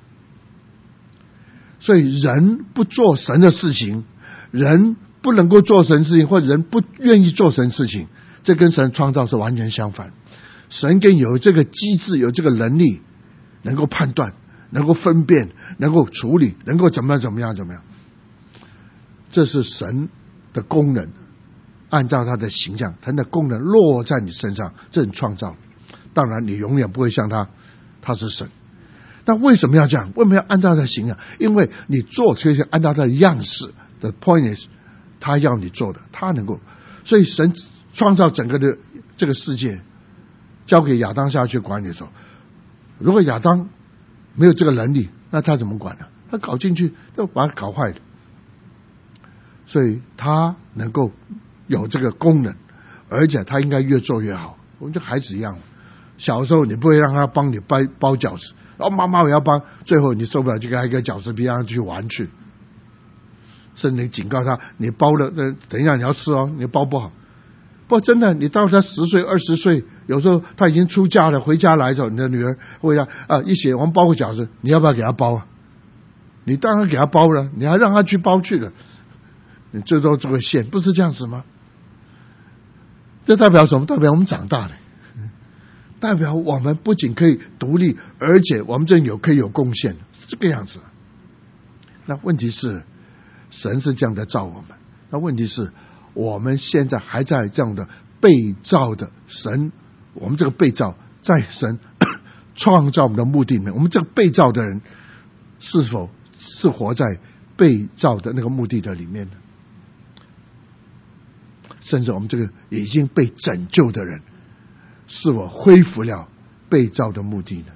所以人不做神的事情，人不能够做神事情，或者人不愿意做神事情，这跟神创造是完全相反。神更有这个机制，有这个能力，能够判断，能够分辨，能够处理，能够怎么样，这是神的功能，按照他的形象，他的功能落在你身上，这是创造。当然你永远不会像他是神。那为什么要这样？为什么要按照他的形象？因为你做这些按照他的样式的 point is 他要你做的，他能够。所以神创造整个的这个世界交给亚当下去管理的时候，如果亚当没有这个能力，那他怎么管呢？他搞进去就把它搞坏了。所以他能够有这个功能，而且他应该越做越好。我们就孩子一样，小时候你不会让他帮你包饺子，然后妈妈我要帮，最后你受不了就给他一个饺子皮让他去玩去，甚至你警告他，你包了等一下你要吃哦，你包不好。不过真的，你到他10岁20岁，有时候他已经出嫁了，回家来的时候，你的女儿会让一起我们包个饺子，你要不要给他包啊？你当然给他包了，你还让他去包去了，你最多做个馅，不是这样子吗？这代表什么？代表我们长大了，代表我们不仅可以独立，而且我们可以有贡献，是这个样子。那问题是，神是这样的造我们，那问题是我们现在还在这样的被造的神，我们这个被造在神创造我们的目的里面，我们这个被造的人是否是活在被造的那个目的的里面呢？甚至我们这个已经被拯救的人，是否恢复了被造的目的呢？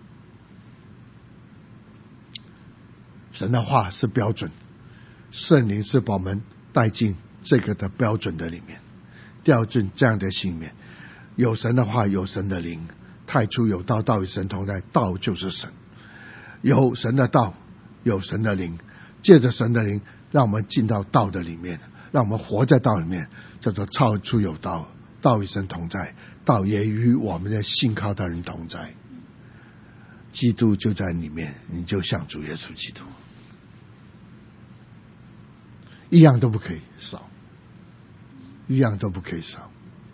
神的话是标准，圣灵是把我们带进这个的标准的里面，掉进这样的心里面。有神的话，有神的灵，太初有道，道与神同在，道就是神。有神的道，有神的灵，借着神的灵让我们进到道的里面，让我们活在道里面，叫做超出有道，道与神同在，道也与我们的信靠的人同在。基督就在里面，你就像主耶稣基督，一样都不可以少，一样都不可以少。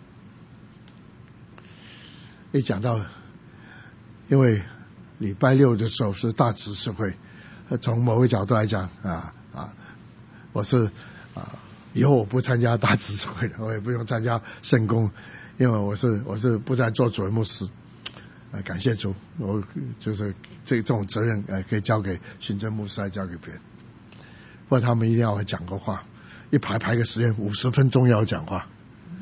一讲到，因为礼拜六的时候是大执事会，从某个角度来讲我是以后我不参加大执事会了，我也不用参加圣工，因为我是不再做主任牧师。感谢主，我就是这种责任可以交给行政牧师，来交给别人。不过他们一定要我讲个话，一排个时间50分钟要讲话。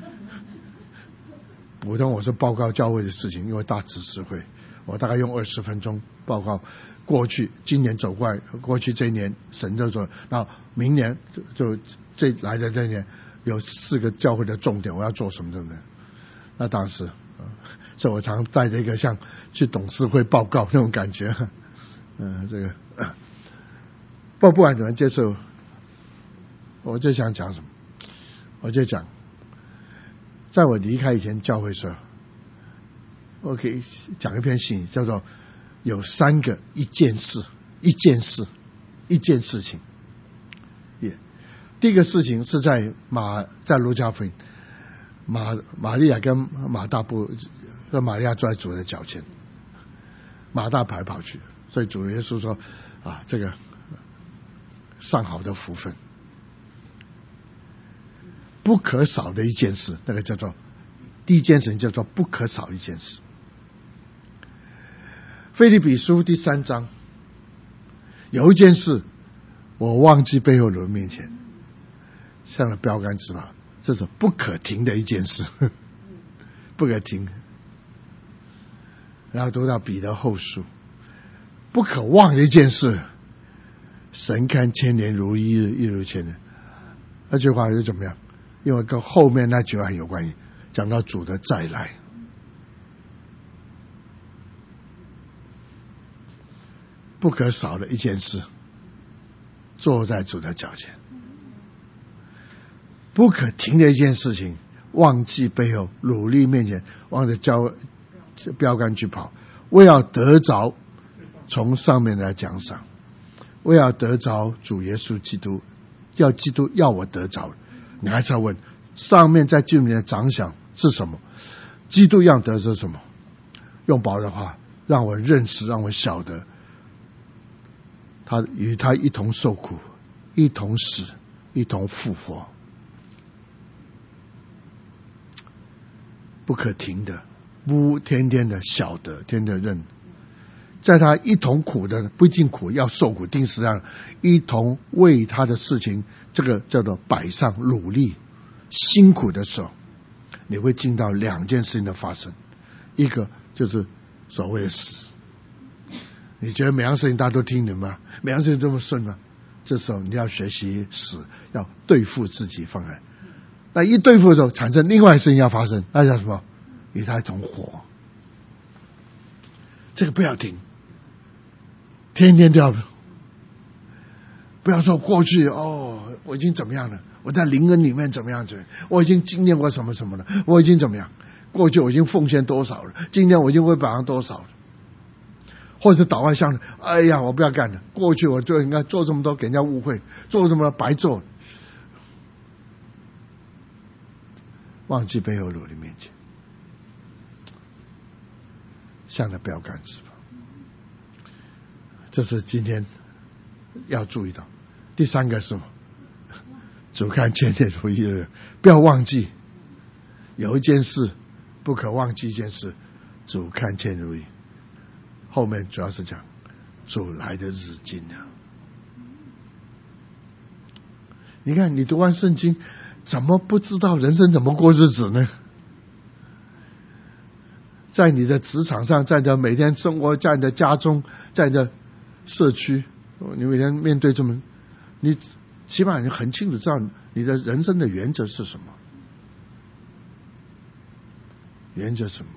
普通我是报告教会的事情，因为大执事会，我大概用20分钟报告过去今年走过来，过去这一年神就说，那明年就这来的这一年有4个教会的重点，我要做什么，对不对？那当时所以我常带着一个像去董事会报告那种感觉。这个不管怎么接受，我就想讲什么，我就讲，在我离开以前教会时候，我可以讲一篇信，叫做有3个一件事情。第一个事情是在路加福音，玛利亚跟马大跟玛利亚坐在主的脚前，马大跑去，所以主耶稣说这个上好的福分，不可少的一件事，那个叫做第一件事情，叫做不可少一件事。腓立比书第3章有一件事，我忘记背后人面前像了标杆之法，这是不可停的一件事，不可停。然后读到彼得后书，不可忘的一件事， 神看千年如一日，一如千年。那句话是怎么样？因为跟后面那句话有关系，讲到主的再来。不可少的一件事，坐在主的脚前。不可停的一件事情，忘记背后，努力面前，望着标杆去跑，为要得着从上面来奖赏，为要得着主耶稣基督，要基督要我得着，你还是要问上面在经里面的奖赏是什么？基督要得着什么？用保罗的话，让我认识，让我晓得，他与他一同受苦，一同死，一同复活。不可停的，不天天的晓得，天天的认，在他一同苦的，不一定苦，要受苦，定时上一同为他的事情，这个叫做摆上努力，辛苦的时候，你会进到两件事情的发生，一个就是所谓的死。你觉得每样事情大家都听你吗？每样事情这么顺吗？这时候你要学习死，要对付自己放开。那一对付的时候，产生另外的事情要发生，那叫什么？与他一同活。这个不要停，天天都要。不要说过去我已经怎么样了，我在灵恩里面怎么样子，我已经经验过什么什么了，我已经怎么样，过去我已经奉献多少了，今天我已经会摆上多少了。或者祷告像，哎呀，我不要干了，过去我就应该做这么多，给人家误会，做这么多白做。忘记背后努力面前，向着标杆是吧？这是今天要注意到。第三个是什么？主看千年如一日，不要忘记有一件事，不可忘记一件事，主看千年如一。后面主要是讲主来的日近了。你看，你读完圣经，怎么不知道人生怎么过日子呢？在你的职场上，在你的每天生活，在你的家中，在你的社区，你每天面对这么，你起码你很清楚知道你的人生的原则是什么？原则是什么？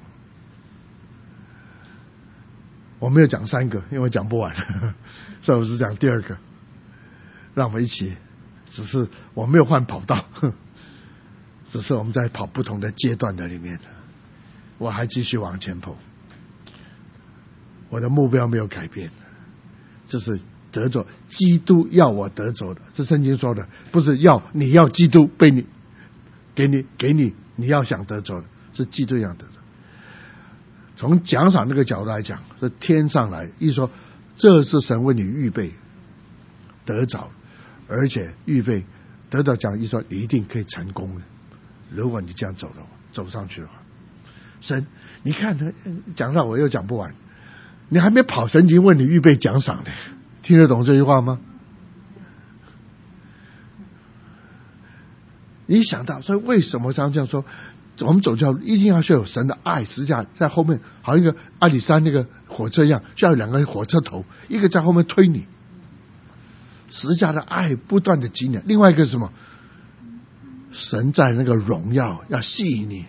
我没有讲三个，因为我讲不完，所以我只讲第二个。让我们一起，只是我没有换跑道，只是我们在跑不同的阶段的里面，我还继续往前跑。我的目标没有改变，就是得着基督要我得着的，这圣经说的，不是你要基督被你给你你要想得着的，是基督要得着。从奖赏那个角度来讲，是天上来，意思说这是神为你预备得着，而且预备得到奖，意思说你一定可以成功的。如果你这样走的话，走上去的话，神，你看讲到我又讲不完，你还没跑，神已经为你预备奖赏呢，听得懂这句话吗？你想到，所以为什么常这样说？我们走教一定要有神的爱，实际上在后面，好像一个阿里山那个火车一样，需要两个火车头，一个在后面推你。十字架的爱不断的激你，另外一个是什么？神在那个荣耀要吸引你。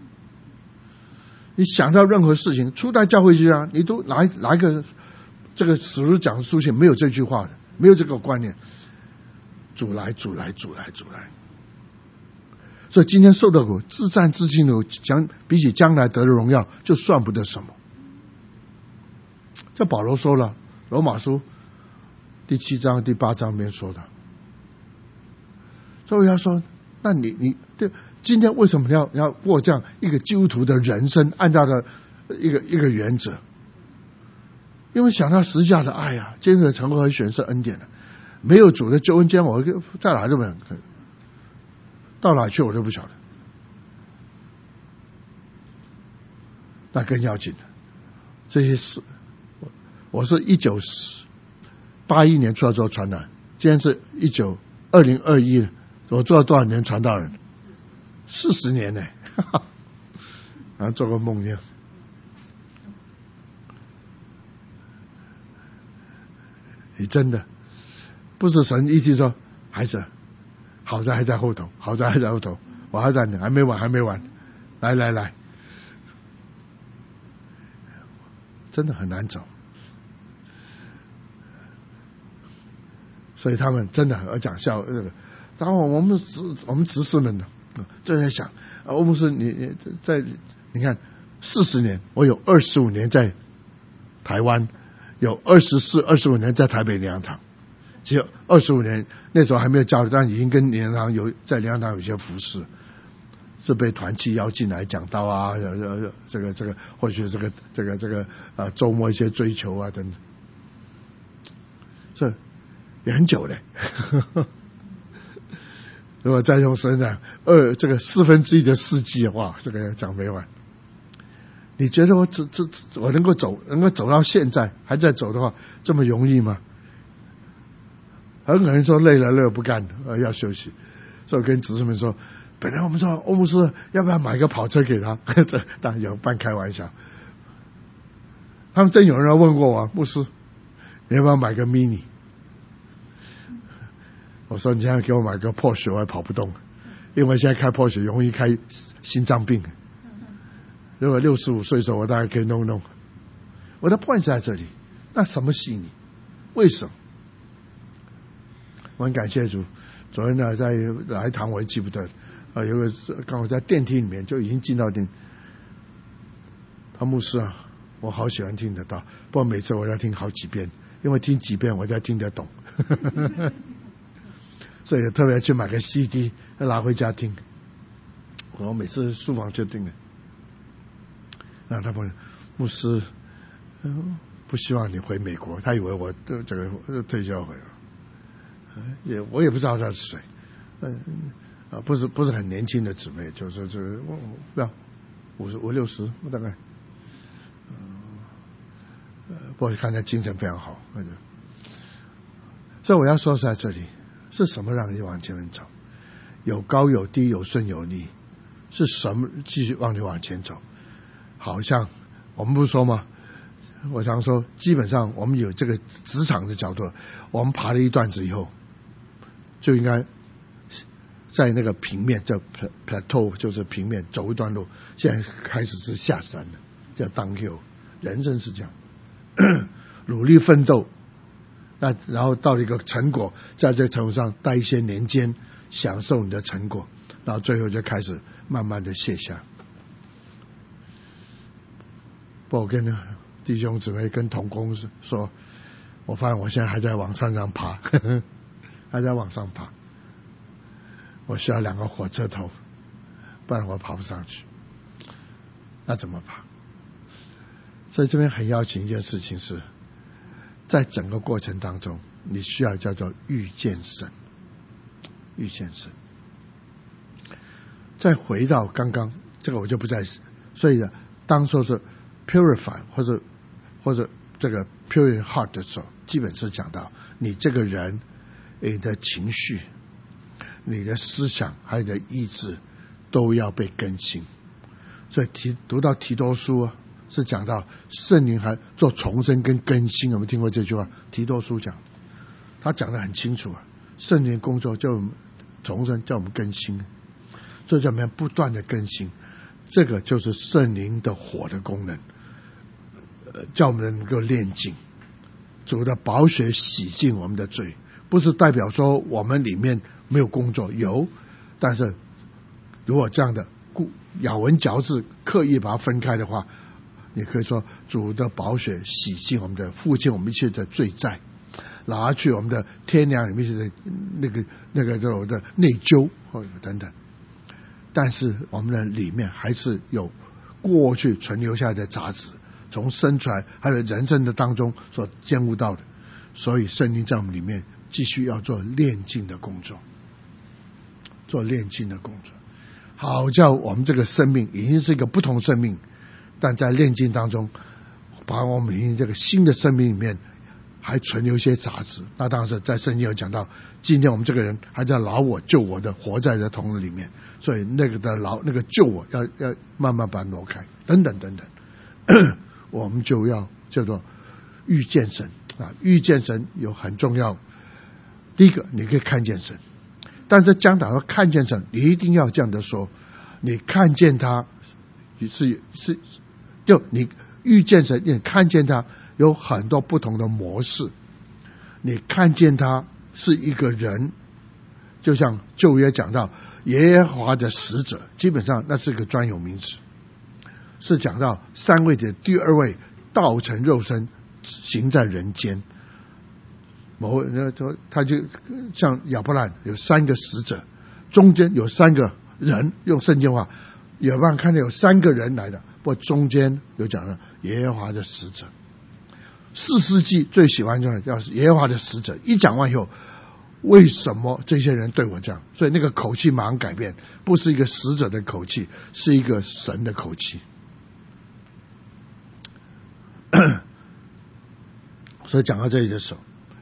你想到任何事情，初代教会就这样，你都拿一个这个使徒讲的书信没有这句话的，没有这个观念。主来，主来，主来，主来。所以今天受的苦，自战自尽的将比起将来得的荣耀，就算不得什么。这保罗说了，罗马书第7章、第8章里面说的。所以要说，那你今天为什么要过这样一个基督徒的人生，按照的一个原则？因为想到十字架的爱啊，坚决成和选是恩典的，没有主的救恩间，我在哪都没有。到哪去我都不晓得，那更要紧的。这些事，我是1981年出来做传道，今天是2021，我做了多少年传道人？40年呢，然后做个梦一样。你真的不是神一听说孩子好在还在后头，好在还在后头，我还在，还没完，来，真的很难走。所以他们真的很讲笑这个。然后我们执事们呢，就在想，欧牧师你看40年，我有25年在台湾，有25年在台北灵粮堂，只有25年，那时候还没有教育，但已经跟灵粮堂在灵粮堂有些服侍，是被团契邀进来讲道啊，这个或许这个周末一些追求啊等等，这也很久嘞。如果再用神讲这个1/4的世纪的话，这个讲没完。你觉得我能够走到现在还在走的话，这么容易吗？很多人说累了不干要休息，所以我跟执事们说，本来我们说欧牧师要不要买个跑车给他，这当然有半开玩笑。他们真有人问过我，牧师你要不要买个 mini？ 我说你现在给我买个 Porsche 我也跑不动，因为现在开 Porsche 容易开心脏病。如果65岁的时候我大概可以弄。我的 point 在这里，那什么吸引你？为什么？我很感谢主，昨天呢在来堂我也记不得有个刚好在电梯里面就已经进到电，他牧师啊，我好喜欢听得到，不过每次我要听好几遍，因为听几遍我才听得懂。所以特别去买个 CD 拿回家听，我每次书房就听了。那他朋友牧师不希望你回美国，他以为我这个退休回来，我也不知道他是谁，不是很年轻的姊妹，就是不要55、60大概，不过看他精神非常好，所以我要说在这里。是什么让你往前面走？有高有低，有顺有逆，是什么继续让你往前走？好像我们不是说吗？我常说，基本上我们有这个职场的角度，我们爬了一段子以后，就应该在那个平面叫 plateau， 就是平面走一段路，现在开始是下山了，叫 downhill。人生是这样，努力奋斗。那然后到了一个成果，在这个成果上待一些年间，享受你的成果，然后最后就开始慢慢的卸下。我跟弟兄姊妹跟同工说，我发现我现在还在往山上爬，还在往上爬，我需要2个火车头，不然我爬不上去。那怎么爬？所以这边很要紧一件事情是，在整个过程当中，你需要叫做遇见神，遇见神。再回到刚刚这个，我就不再，所以呢，当说是 purify 或者这个 pure in heart 的时候，基本是讲到你这个人，你的情绪、你的思想还有你的意志都要被更新。所以读到提多书啊，是讲到圣灵还做重生跟更新，有没有听过这句话？提多书讲，他讲得很清楚啊，圣灵工作叫我们重生，叫我们更新，所以叫我们不断的更新，这个就是圣灵的火的功能，叫我们能够炼净，主的宝血洗净我们的罪，不是代表说我们里面没有工作，有，但是如果这样的咬文嚼字刻意把它分开的话，你可以说主的宝血洗净我们的，付清我们一切的罪债，拿去我们的天良里面的那个的内疚等等。但是我们的里面还是有过去存留下来的杂质，从生出来还有人生的当中所见悟到的，所以圣灵在我们里面继续要做炼净的工作，做炼净的工作，好叫我们这个生命已经是一个不同生命，但在炼净当中，把我们这个新的生命里面还存留一些杂质。那当时在圣经有讲到，今天我们这个人还在老我救我的活在这同里面，所以那个救我要慢慢把它挪开，等等等等。我们就要叫做遇见神啊，遇见神有很重要第一个，你可以看见神，但是讲到看见神，你一定要这样的说，你看见他就你遇见神，你看见他有很多不同的模式。你看见他是一个人，就像旧约讲到耶和华的使者，基本上那是个专有名词，是讲到三位的第二位道成肉身行在人间。他就像亚伯兰有3个使者，中间有3个人，用圣经话亚伯兰看到有3个人来的，不过中间有讲了耶和华的使者。4世纪最喜欢叫耶和华的使者，一讲完以后，为什么这些人对我这样？所以那个口气马上改变，不是一个使者的口气，是一个神的口气。所以讲到这里的时候，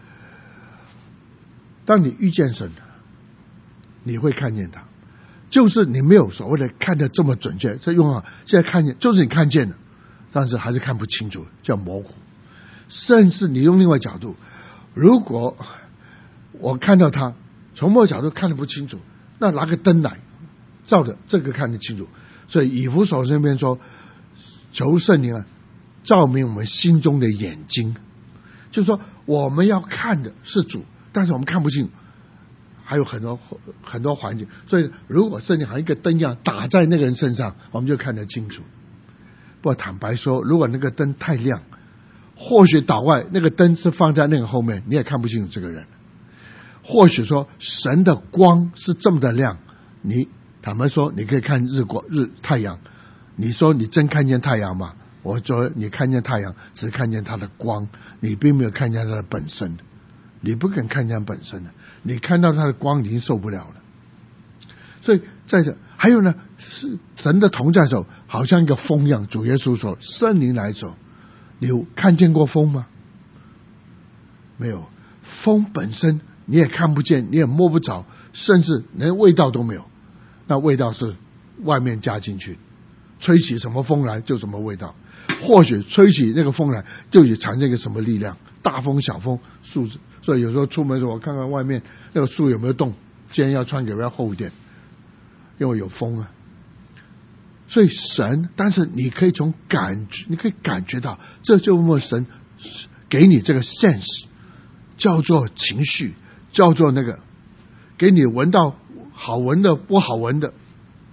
当你遇见神，你会看见他，就是你没有所谓的看得这么准确。这用啊，现在看见就是你看见了，但是还是看不清楚，叫模糊。甚至你用另外角度，如果我看到他从某个角度看得不清楚，那拿个灯来照着，这个看得清楚。所以以弗所书那边说，求圣灵啊照明我们心中的眼睛，就是说我们要看的是主，但是我们看不清，还有很多环境。所以如果圣灵好像一个灯一样打在那个人身上，我们就看得清楚。不过坦白说，如果那个灯太亮，或许岛外那个灯是放在那个后面，你也看不清楚这个人。或许说神的光是这么的亮，你坦白说你可以看太阳，你说你真看见太阳吗？我说你看见太阳只是看见它的光，你并没有看见它的本身，你不肯看见它本身的，你看到它的光已经受不了了。所以在这还有呢，是神的同在的时候好像一个风一样，主耶稣说圣灵来的时候，你有看见过风吗？没有。风本身你也看不见，你也摸不着，甚至连味道都没有，那味道是外面加进去，吹起什么风来就什么味道。或许吹起那个风来就产生一个什么力量，大风小风树枝。所以有时候出门的时候我看看外面那个树有没有动，今天要穿给要厚一点，因为有风啊。所以神，但是你可以从你可以感觉到，这就是神给你这个 sense， 叫做情绪，叫做那个给你闻到好闻的不好闻的，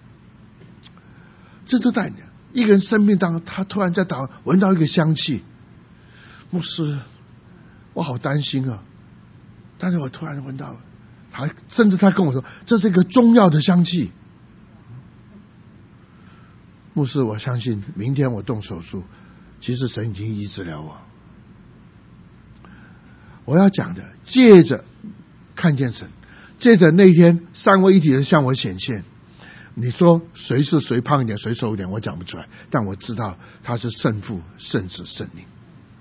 这都在一个人生命当中，他突然在闻到一个香气，牧师，我好担心啊！但是我突然闻到了，甚至他跟我说，这是一个中药的香气。牧师，我相信明天我动手术，其实神已经医治了我。我要讲的，借着看见神，借着那天三位一体的向我显现。你说谁是谁胖一点谁瘦一点，我讲不出来，但我知道他是圣父圣子圣灵。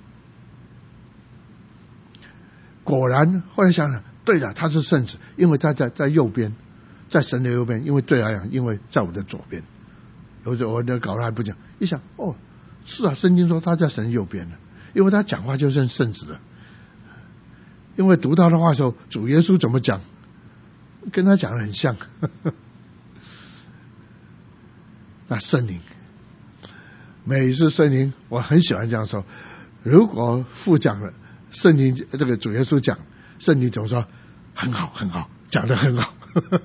果然后来想想，对了，他是圣子，因为他在右边，在神的右边，因为对来讲，因为在我的左边。我的搞得还不讲，一想哦，是啊，圣经说他在神右边了，因为他讲话就像圣子了。因为读他的话的时候，主耶稣怎么讲，跟他讲的很像。那圣灵，每次圣灵，我很喜欢这样说。如果父讲了，圣灵这个主耶稣讲，圣灵总说很好很好，讲得很好。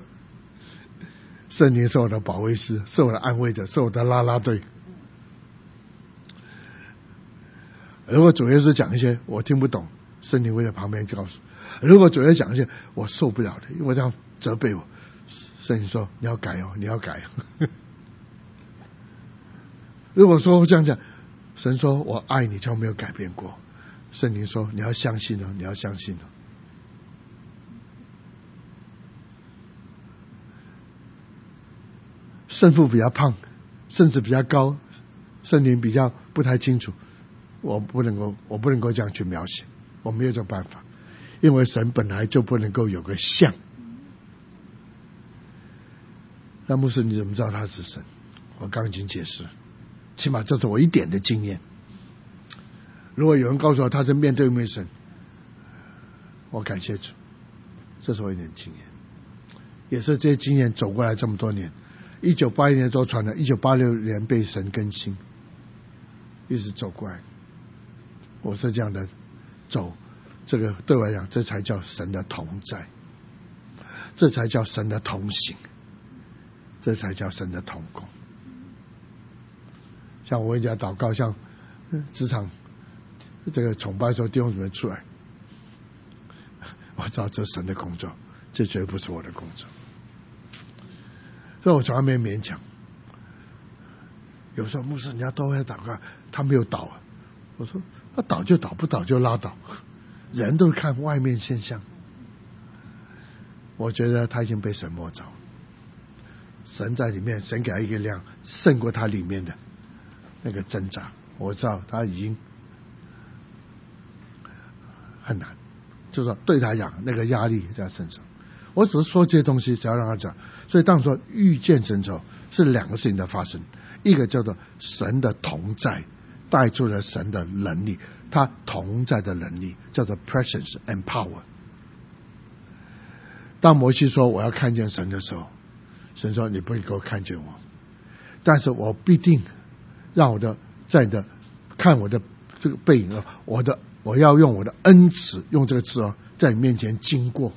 圣灵是我的保惠师，是我的安慰者，是我的啦啦队。如果主耶稣讲一些我听不懂，圣灵会在旁边告诉；如果主耶稣讲一些我受不了的，因为这样责备我，圣灵说你要改哦，你要改。如果说这样讲，神说我爱你就没有改变过，圣灵说你要相信哦，你要相信哦。圣父比较胖，圣子比较高，圣灵比较不太清楚，我不能够这样去描写，我没有这办法，因为神本来就不能够有个像。那牧师你怎么知道他是神？我刚已经解释了，起码这是我一点的经验。如果有人告诉我他是面对面神，我感谢主， 这是我一点经验，也是这些经验走过来这么多年。1981年做传的，1986年被神更新，一直走过来。我是这样的走，这个对我来讲，这才叫神的同在，这才叫神的同行，这才叫神的同工。像我一家祷告，像职场这个崇拜的时候，弟兄姊妹出来，我知道这是神的工作，这绝不是我的工作，所以我从来没勉强。有时候牧师人家都会祷告，他没有祷啊，我说他祷就祷，不祷就拉倒。人都看外面现象，我觉得他已经被神摸着，神在里面，神给他一个量，胜过他里面的那个挣扎。我知道他已经很难，就是说对他讲那个压力在身上。我只是说这些东西，只要让他讲。所以当说遇见神之后，是两个事情的发生，一个叫做神的同在带出了神的能力，他同在的能力叫做 presence and power。 当摩西说我要看见神的时候，神说你不会给我看见我，但是我必定让我的在你的看我的这个背影，我要用我的恩慈，用这个字在你面前经过。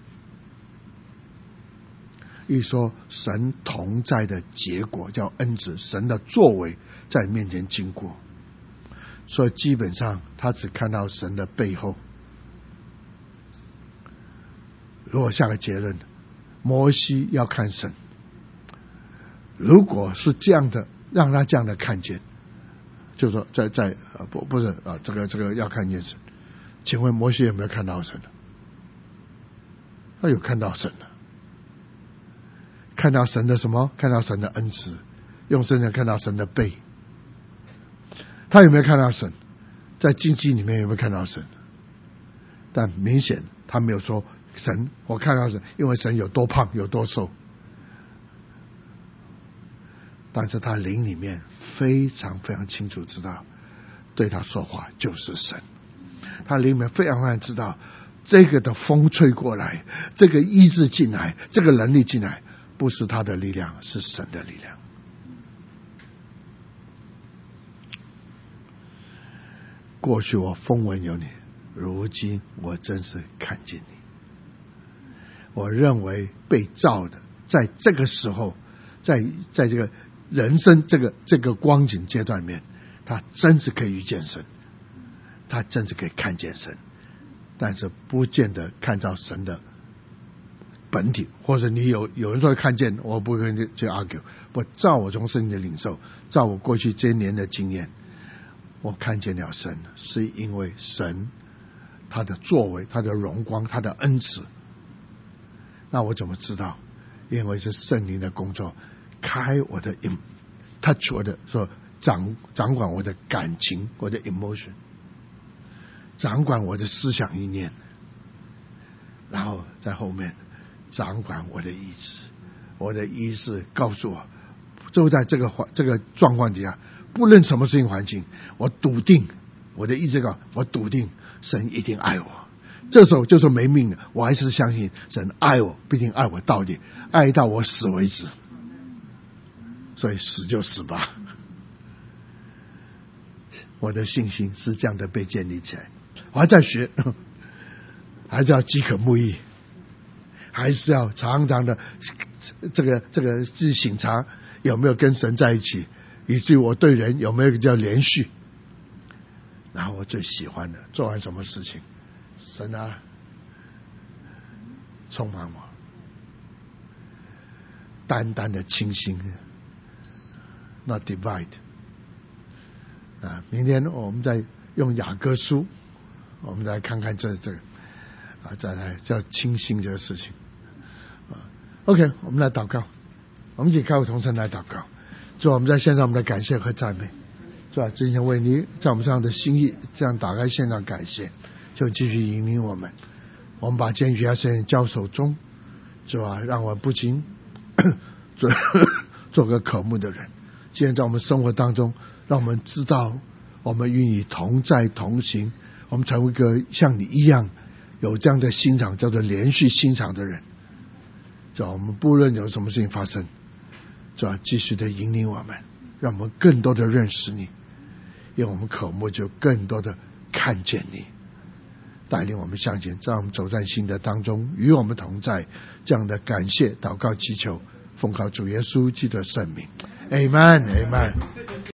一说神同在的结果叫恩慈，神的作为在你面前经过，所以基本上他只看到神的背后。如果下个结论，摩西要看神，如果是这样的，让他这样的看见，就说不是这个要看见神，请问摩西有没有看到神呢？他有看到神了，看到神的什么？看到神的恩慈，用神的看到神的背。他有没有看到神？在经济里面有没有看到神？但明显他没有说神，我看到神，因为神有多胖有多瘦。但是他灵里面非常非常清楚知道，对他说话就是神。他灵里面非常非常知道，这个的风吹过来，这个医治进来，这个能力进来，不是他的力量，是神的力量。过去我风闻有你，如今我真是看见你。我认为被造的，在这个时候，在这个人生这个光景阶段里面，他真是可以遇见神，他真是可以看见神，但是不见得看到神的本体，或者你有人说看见，我不跟你去 argue。我照我从圣经的领受，照我过去这些年的经验，我看见了神，是因为神他的作为，他的荣光，他的恩慈。那我怎么知道？因为是圣灵的工作，开我的 touch 我的，说掌管我的感情，我的 emotion， 掌管我的思想意念，然后在后面掌管我的意志。我的意志告诉我，就在这个状况底下，不论什么事情环境，我笃定，我的意志告诉我笃定神一定爱我。这时候就算没命了，我还是相信神爱我，必定爱我到底，爱到我死为止。所以死就死吧。我的信心是这样的被建立起来。我还在学，还是要饥渴慕义，还是要常常的这个自己省察有没有跟神在一起，以至于我对人有没有一个叫连续。然后我最喜欢的，做完什么事情，神啊充满我，单单的清新 not divide。 明天我们再用雅歌书，我们再看看这个再来叫清新这个事情。OK， 我们来祷告，我们一起开口同声来祷告。主，我们在线上我们的感谢和赞美，是吧？今天为你在我们身上的心意，这样打开线上感谢，就继续引领我们。我们把今天时间交手中，是吧？让我不仅做个渴慕的人。今天在我们生活当中，让我们知道我们与你同在同行，我们成为一个像你一样有这样的心肠，叫做连续心肠的人。主啊，我们不论有什么事情发生，主啊，继续的引领我们，让我们更多的认识你，因为我们渴慕就更多的看见你，带领我们向前，让我们走在新的当中，与我们同在。这样的感谢祷告祈求，奉靠主耶稣基督的圣名， Amen Amen。